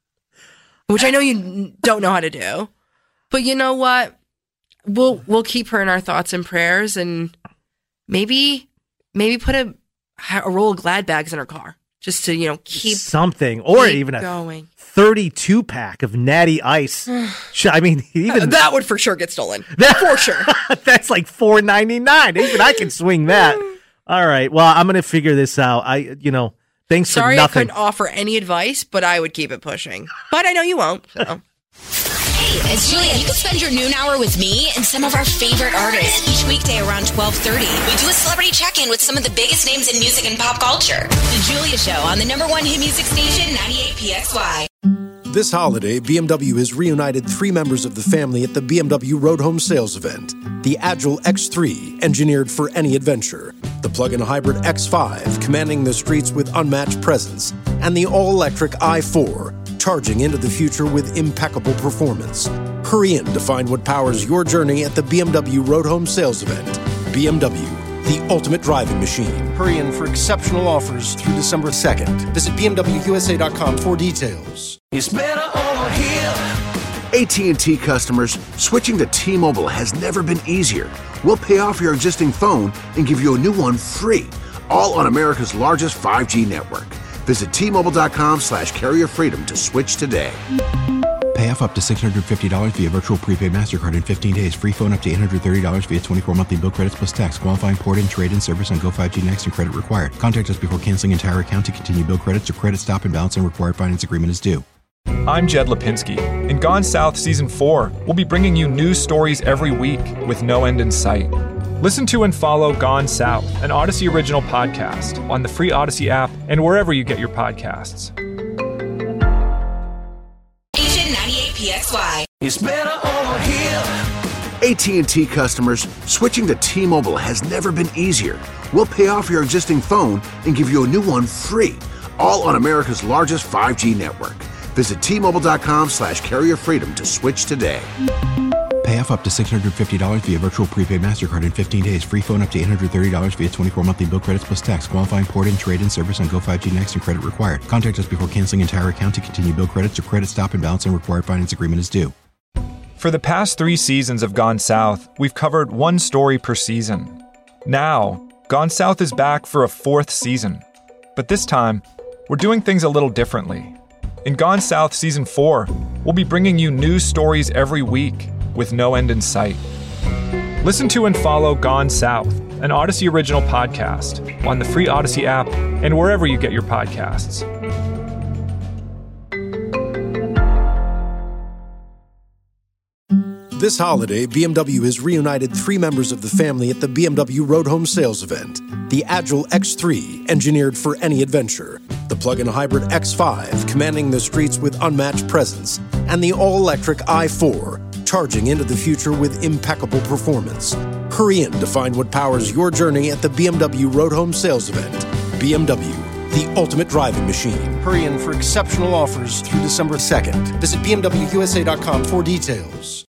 which I know you don't know how to do. But you know what? We'll keep her in our thoughts and prayers, and maybe put a roll of Glad bags in her car just to keep something, or keep even going. 32 pack of Natty Ice. I mean, even that would for sure get stolen. For sure. That's like $4.99. Even I can swing that. All right. Well, I'm going to figure this out. Thanks Sorry, for nothing. I couldn't offer any advice, but I would keep it pushing. But I know you won't. So. Hey, it's Julia. You can spend your noon hour with me and some of our favorite artists each weekday around 12:30. We do a celebrity check-in with some of the biggest names in music and pop culture. The Julia Show on the #1 hit music station, 98 PXY. This holiday, BMW has reunited 3 members of the family at the BMW Road Home Sales Event. The Agile X3, engineered for any adventure. The plug-in hybrid X5, commanding the streets with unmatched presence. And the all-electric i4, charging into the future with impeccable performance. Hurry in to find what powers your journey at the BMW Road Home Sales Event. BMW, the ultimate driving machine. Hurry in for exceptional offers through December 2nd. Visit BMWUSA.com for details. It's better over here. AT&T customers, switching to T-Mobile has never been easier. We'll pay off your existing phone and give you a new one free, all on America's largest 5G network. Visit T-Mobile.com/carrier freedom to switch today. Pay off up to $650 via virtual prepaid MasterCard in 15 days. Free phone up to $830 via 24 monthly bill credits plus tax. Qualifying port-in, trade-in service on Go 5G Next and credit required. Contact us before canceling entire account to continue bill credits or credit stop and balance and required finance agreement is due. I'm Jed Lipinski. In Gone South Season 4, we'll be bringing you news stories every week with no end in sight. Listen to and follow Gone South, an Odyssey original podcast, on the free Odyssey app and wherever you get your podcasts. Station 98 PXY. It's better over here. AT&T customers, switching to T-Mobile has never been easier. We'll pay off your existing phone and give you a new one free, all on America's largest 5G network. Visit T-Mobile.com/carrier freedom to switch today. Pay off up to $650 via virtual prepaid MasterCard in 15 days. Free phone up to $830 via 24 monthly bill credits plus tax. Qualifying port-in, trade-in service on Go 5G Next and credit required. Contact us before canceling entire account to continue bill credits or credit stop and balance and required finance agreement is due. For the past 3 seasons of Gone South, we've covered one story per season. Now, Gone South is back for a 4th season. But this time, we're doing things a little differently. In Gone South Season 4, we'll be bringing you news stories every week with no end in sight. Listen to and follow Gone South, an Odyssey original podcast, on the free Odyssey app and wherever you get your podcasts. This holiday, BMW has reunited 3 members of the family at the BMW Road Home Sales Event. The Agile X3, engineered for any adventure. The plug-in hybrid X5, commanding the streets with unmatched presence. And the all-electric i4, charging into the future with impeccable performance. Hurry in to find what powers your journey at the BMW Road Home Sales Event. BMW, the ultimate driving machine. Hurry in for exceptional offers through December 2nd. Visit BMWUSA.com for details.